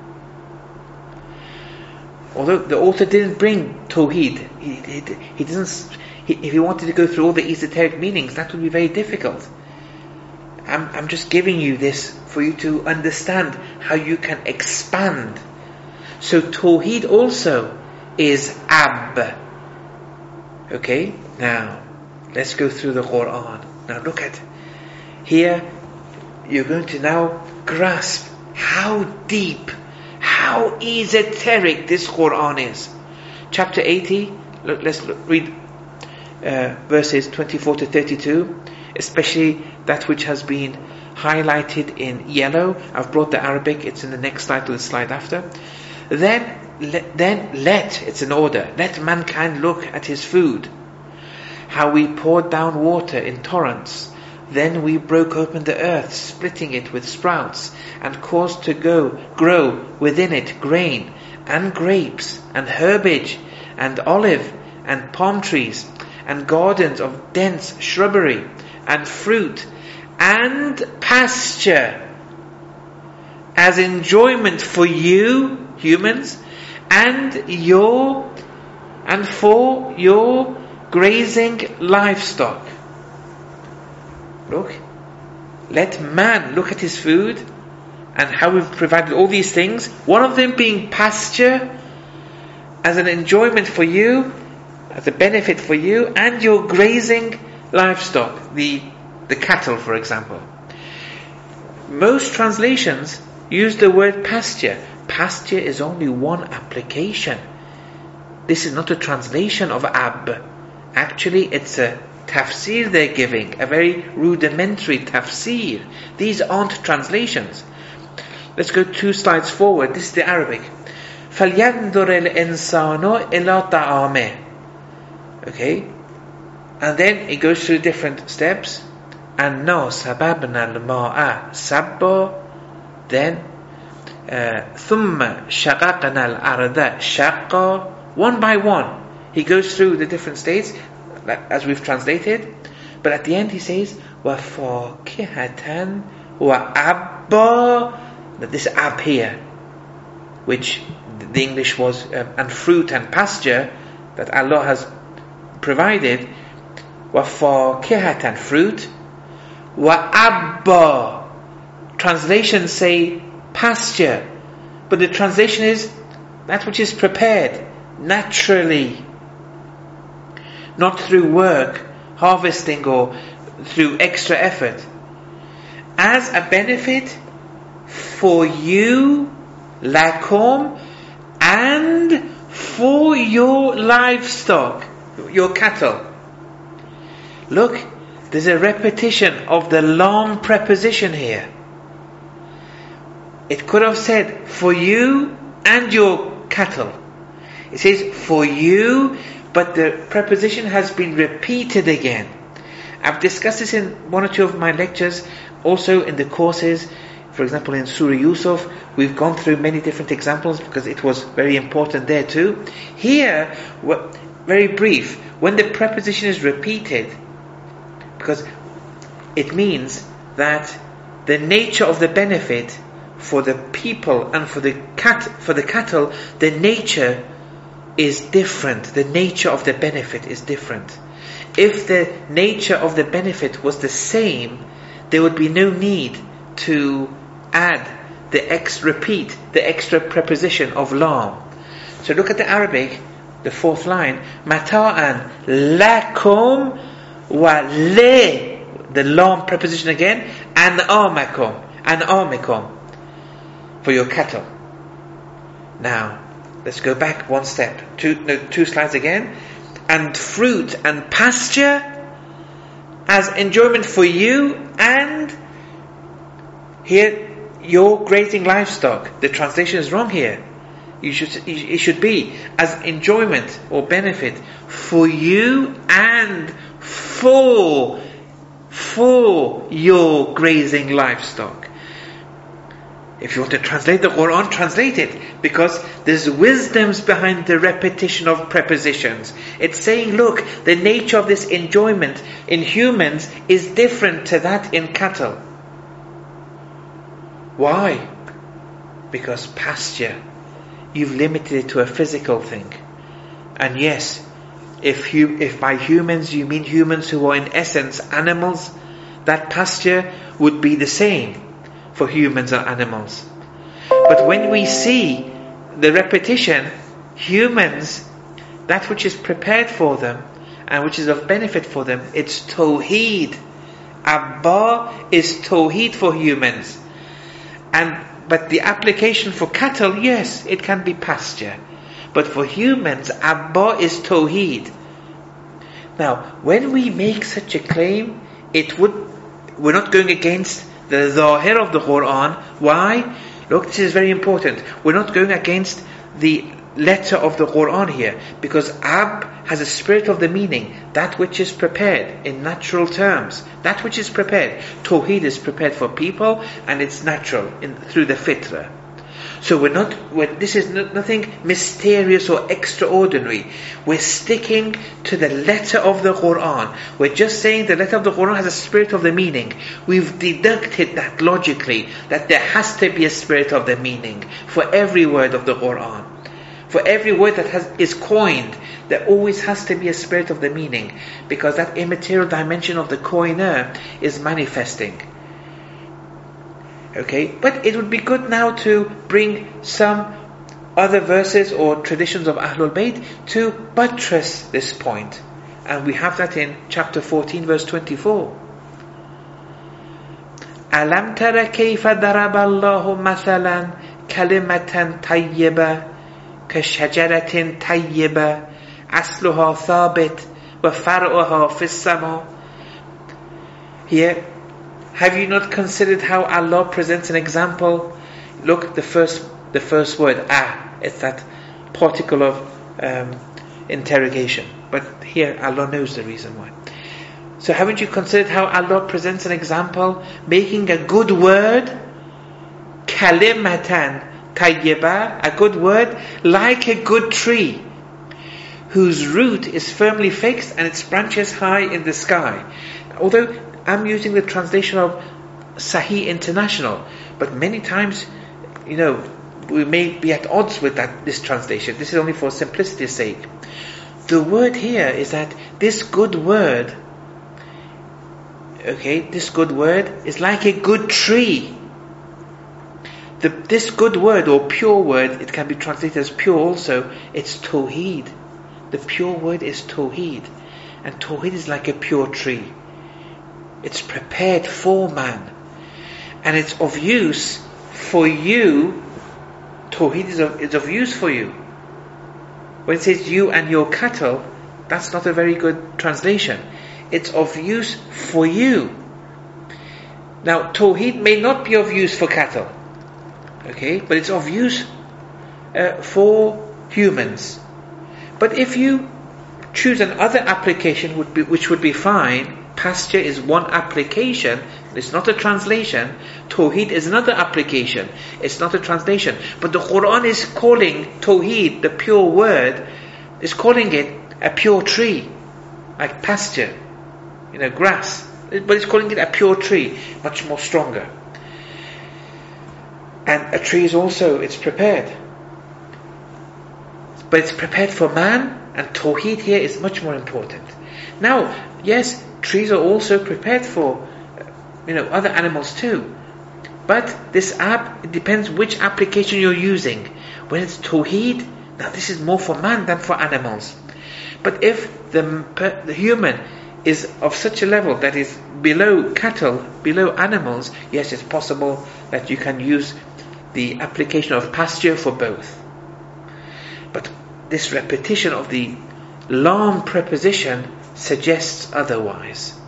S1: Although the author didn't bring tawheed, he doesn't. If he wanted to go through all the esoteric meanings, that would be very difficult. I'm just giving you this for you to understand how you can expand. So tawheed also is ab. Okay, now let's go through the Quran. Now look at here. You're going to now grasp how deep, how esoteric this Quran is. Chapter 80. Let's read verses 24 to 32, especially that which has been highlighted in yellow. I've brought the Arabic, it's in the next slide or the slide after. Then let, it's an order, let mankind look at his food, how we poured down water in torrents. Then we broke open the earth, splitting it with sprouts, and caused to grow within it grain, and grapes, and herbage, and olive, and palm trees, and gardens of dense shrubbery, and fruit, and pasture, as enjoyment for you, humans, and for your grazing livestock. Look, let man look at his food and how we've provided all these things, one of them being pasture, as an enjoyment for you, as a benefit for you, and your grazing livestock, the cattle, for example. Most translations use the word pasture. Pasture is only one application. This is not a translation of ab. Actually, it's a tafsir they're giving, a very rudimentary tafsir. These aren't translations. Let's go 2 slides forward. This is the Arabic. فَلْيَنْظُرِ الْإِنسَانُ إِلَىٰ طَعَامِهِ. Okay, and then it goes through different steps. أَنَّا سَبَبْنَا الْمَاءَ سَبًّا. Then ثُمَّ شَقَقْنَا الْأَرْضَ شَقًّا. One by one, he goes through the different states, as we've translated. But at the end he says, وَفَاكِهَةً وَأَبًّا. This ab here, which the English was, and fruit and pasture that Allah has provided. وَفَاكِهَةً, fruit. وَأَبًّا, translations say pasture, but the translation is that which is prepared naturally, not through work, harvesting, or through extra effort, as a benefit for you, lakum, and for your livestock, your cattle. Look, there's a repetition of the lam preposition here. It could have said for you and your cattle. It says for you, but the preposition has been repeated again. I've discussed this in 1 or 2 of my lectures, also in the courses. For example, in Surah Yusuf, we've gone through many different examples because it was very important there too. Here, very brief, when the preposition is repeated, because it means that the nature of the benefit for the people and for the cattle, the nature is different. The nature of the benefit is different. If the nature of the benefit was the same, there would be no need to add repeat the extra preposition of lam. So look at the Arabic, the 4th line, mata'an lakum wa le, the lam preposition again, and amikum, for your cattle. Now, let's go back 1 step, 2 slides again. And fruit and pasture, as enjoyment for you and here your grazing livestock. The translation is wrong here. It should be as enjoyment or benefit for you and for your grazing livestock. If you want to translate the Quran, translate it, because there's wisdoms behind the repetition of prepositions. It's saying, look, the nature of this enjoyment in humans is different to that in cattle. Why? Because pasture, you've limited it to a physical thing. And yes, if by humans you mean humans who are in essence animals, that pasture would be the same for humans and animals. But when we see the repetition, humans, that which is prepared for them and which is of benefit for them, it's Tawheed. Abba is Tawheed for humans. But the application for cattle, yes, it can be pasture. But for humans, Abba is Tawheed. Now, when we make such a claim, we're not going against the Zahir of the Quran. Why? Look, this is very important. We're not going against the letter of the Quran here, because Ab has a spirit of the meaning, that which is prepared in natural terms, that which is prepared. Tawheed is prepared for people, and it's natural through the fitrah. So this is nothing mysterious or extraordinary. We're sticking to the letter of the Quran. We're just saying the letter of the Quran has a spirit of the meaning. We've deducted that logically, that there has to be a spirit of the meaning for every word of the Quran. For every word that is coined, there always has to be a spirit of the meaning, because that immaterial dimension of the coiner is manifesting. Okay, but it would be good now to bring some other verses or traditions of Ahlul Bayt to buttress this point. And we have that in chapter 14 verse 24. Alam tara kayfa daraba Allahu mathalan kalimatan tayyiba ka shajaratin tayyiba asluha thabit wa far'uha fis sama. Here, have you not considered how Allah presents an example? Look, the first word, it's that particle of interrogation. But here Allah knows the reason why. So haven't you considered how Allah presents an example, making a good word, kalimatan tayyiba, a good word, like a good tree, whose root is firmly fixed and its branches high in the sky. Although I'm using the translation of Sahih International, but many times, we may be at odds with this translation. This is only for simplicity's sake. The word here is that this good word, this good word is like a good tree. This good word or pure word, it can be translated as pure also, it's Tawheed. The pure word is Tawheed. And Tawheed is like a pure tree. It's prepared for man. And it's of use for you. Tawheed is of use for you. When it says you and your cattle, that's not a very good translation. It's of use for you. Now, Tawheed may not be of use for cattle. But it's of use for humans. But if you choose another application, which would be fine. Pasture is one application, it's not a translation. Tawheed is another application, it's not a translation. But the Quran is calling Tawheed, the pure word, is calling it a pure tree, like pasture, grass. But it's calling it a pure tree, much more stronger. And a tree is also, it's prepared. But it's prepared for man, and Tawheed here is much more important. Now, yes, trees are also prepared for, other animals too. But this it depends which application you're using. When it's Tawheed, now this is more for man than for animals. But if the human is of such a level that is below cattle, below animals, yes, it's possible that you can use the application of pasture for both. But this repetition of the lam preposition suggests otherwise.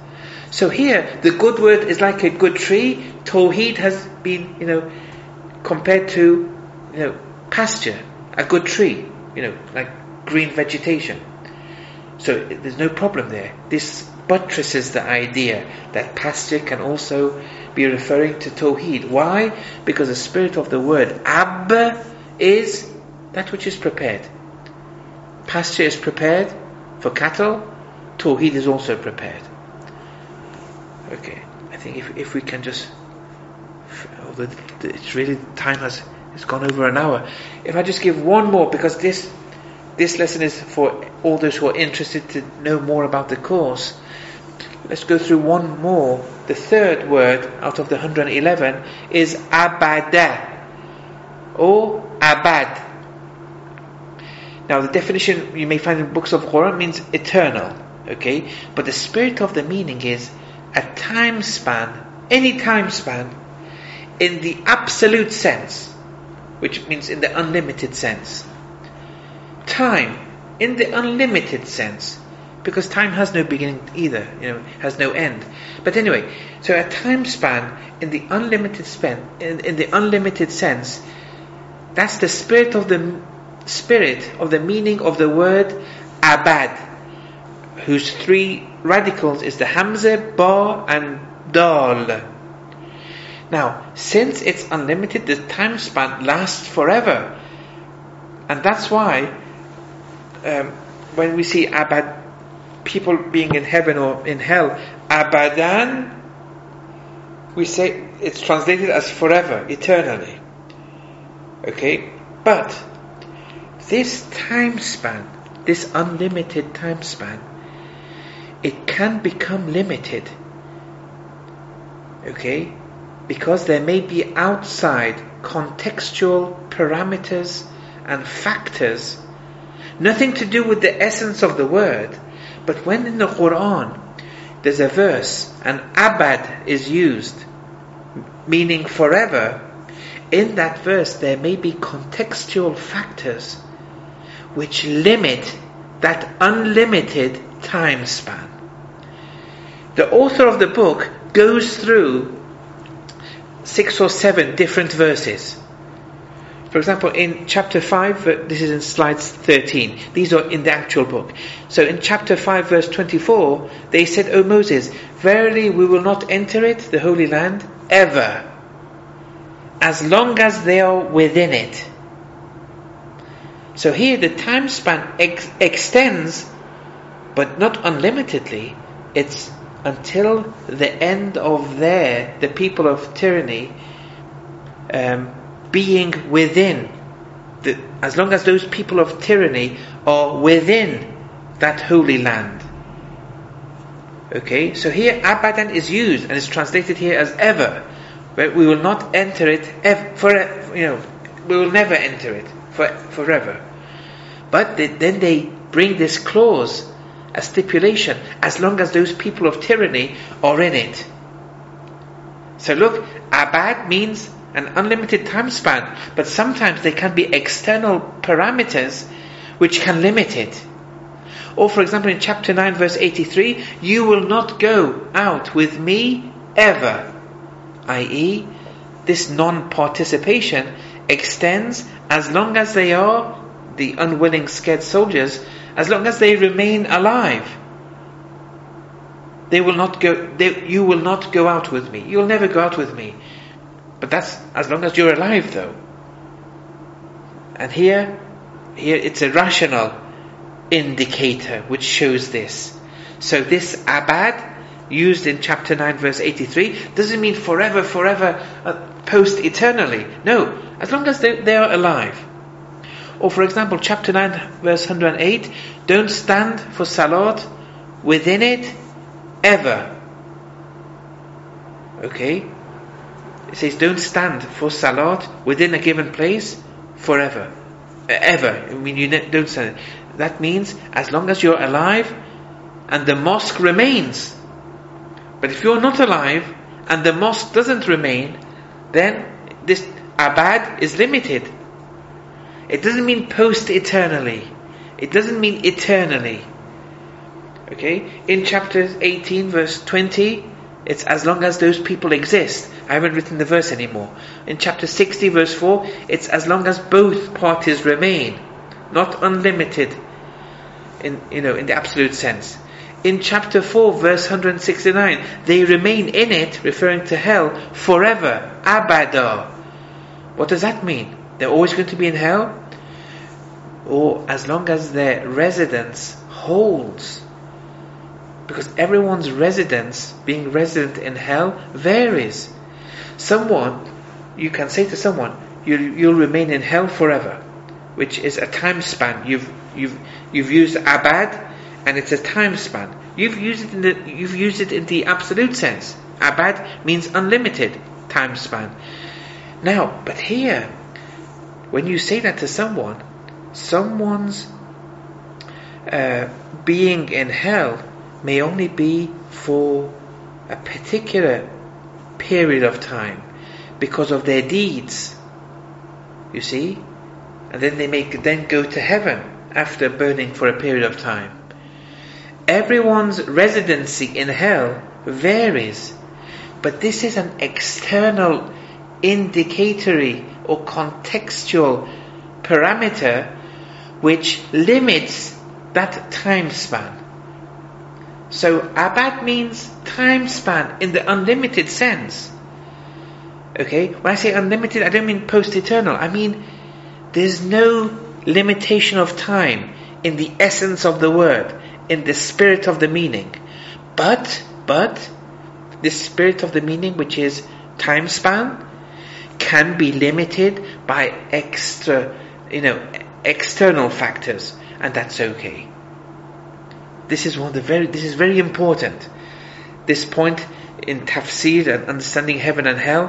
S1: So here, the good word is like a good tree. Tawheed has been, compared to, pasture, a good tree, like green vegetation. So there's no problem there. This buttresses the idea that pasture can also be referring to Tawheed. Why? Because the spirit of the word Ab is that which is prepared. Pasture is prepared for cattle. Tawheed is also prepared. Okay, I think if we can just, although it's really, time has gone over an hour. If I just give one more, because this lesson is for all those who are interested to know more about the course. Let's go through one more. The third word out of the 111 is abada or abad. Now the definition you may find in books of Quran means eternal, okay? But the spirit of the meaning is a time span, any time span, in the absolute sense, which means in the unlimited sense. Time, in the unlimited sense, because time has no beginning either, has no end. But anyway, so a time span in the unlimited in the unlimited sense, that's the spirit of the meaning of the word abad, whose three radicals is the hamza, ba and dal. Now, since it's unlimited, the time span lasts forever, and that's why when we see abad, people being in heaven or in hell, abadan, we say it's translated as forever, eternally. Okay, but this time span, this unlimited time span, it can become limited. Okay, because there may be outside contextual parameters and factors, nothing to do with the essence of the word. But when in the Quran there's a verse and abad is used, meaning forever, in that verse there may be contextual factors which limit that unlimited time span. The author of the book goes through 6 or 7 different verses. For example, in chapter 5, this is in slides 13. These are in the actual book. So in chapter 5, verse 24, they said, O Moses, verily we will not enter it, the Holy Land, ever, as long as they are within it. So here the time span extends, but not unlimitedly. It's until the end of the people of tyranny, being within, as long as those people of tyranny are within that holy land. Okay, so here abadan is used and is translated here as ever, but we will not enter it we will never enter it forever. But then they bring this clause, a stipulation, as long as those people of tyranny are in it. So look, abad means an unlimited time span, but sometimes there can be external parameters which can limit it. Or for example in chapter 9 verse 83, you will not go out with me ever, i.e. this non-participation extends as long as they are, the unwilling scared soldiers, as long as they remain alive. You will not go out with me. You will never go out with me. But that's as long as you're alive though. And here it's a rational indicator which shows this. So this abad, used in chapter 9 verse 83, doesn't mean forever, post-eternally. No, as long as they are alive. Or for example, chapter 9 verse 108, don't stand for salat within it ever. Okay? It says don't stand for salat within a given place forever. Ever. I mean, you don't stand. That means as long as you're alive and the mosque remains. But if you're not alive and the mosque doesn't remain, then this abad is limited. It doesn't mean post-eternally. It doesn't mean eternally. Okay? In chapter 18 verse 20, it's as long as those people exist. I haven't written the verse anymore. In chapter 60 verse 4, it's as long as both parties remain. Not unlimited in the absolute sense. In chapter 4 verse 169, they remain in it, referring to hell, forever. Abada. What does that mean? They're always going to be in hell? Or as long as their residence holds. Because everyone's residence, being resident in hell, varies. You can say to someone, you'll remain in hell forever, which is a time span. You've used abad, and it's a time span. You've used it in the absolute sense. Abad means unlimited time span. Now, but here, when you say that to someone's being in hell may only be for a particular period of time because of their deeds. You see? And then they may then go to heaven after burning for a period of time. Everyone's residency in hell varies, but this is an external indicatory or contextual parameter which limits that time span. So abad means time span in the unlimited sense. Okay? When I say unlimited, I don't mean post-eternal. I mean there's no limitation of time in the essence of the word, in the spirit of the meaning. But the spirit of the meaning, which is time span, can be limited by external factors, and that's okay. This is very important. This point in tafsir and understanding heaven and hell.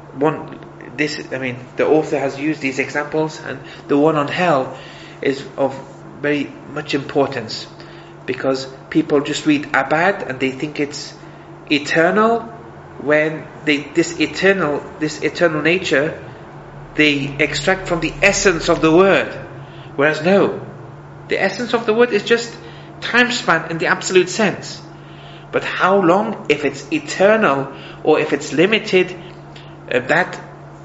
S1: The author has used these examples, and the one on hell is of very much importance, because people just read abad and they think it's eternal, when this eternal nature they extract from the essence of the word, whereas no, the essence of the word is just time span in the absolute sense. But how long, if it's eternal or if it's limited, that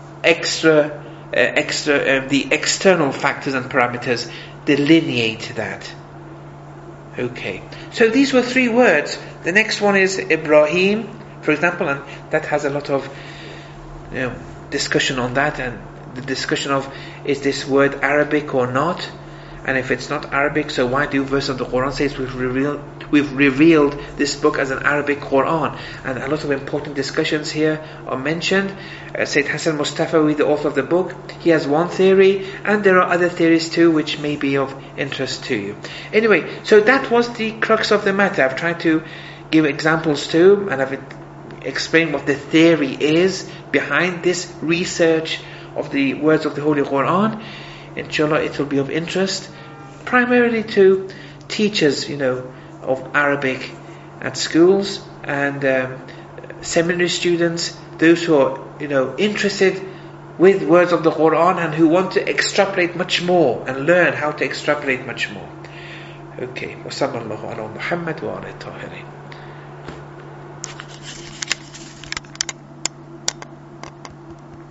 S1: the external factors and parameters delineate that. Okay, so these were 3 words. The next one is Ibrahim, for example, and that has a lot of discussion on that, and the discussion of, is this word Arabic or not? And if it's not Arabic, so why do verse of the Quran says we've revealed this book as an Arabic Quran? And a lot of important discussions here are mentioned. Sayyid Hassan Mustafawi, the author of the book, he has one theory, and there are other theories too which may be of interest to you. Anyway, so that was the crux of the matter. I've tried to give examples too, and I've explained what the theory is behind this research of the words of the Holy Quran. Inshallah, it will be of interest primarily to teachers, of Arabic at schools, and seminary students, those who are, interested with words of the Quran and who want to extrapolate much more and learn how to extrapolate much more. Okay. Wa sallallahu ala Muhammad wa ala tahirin.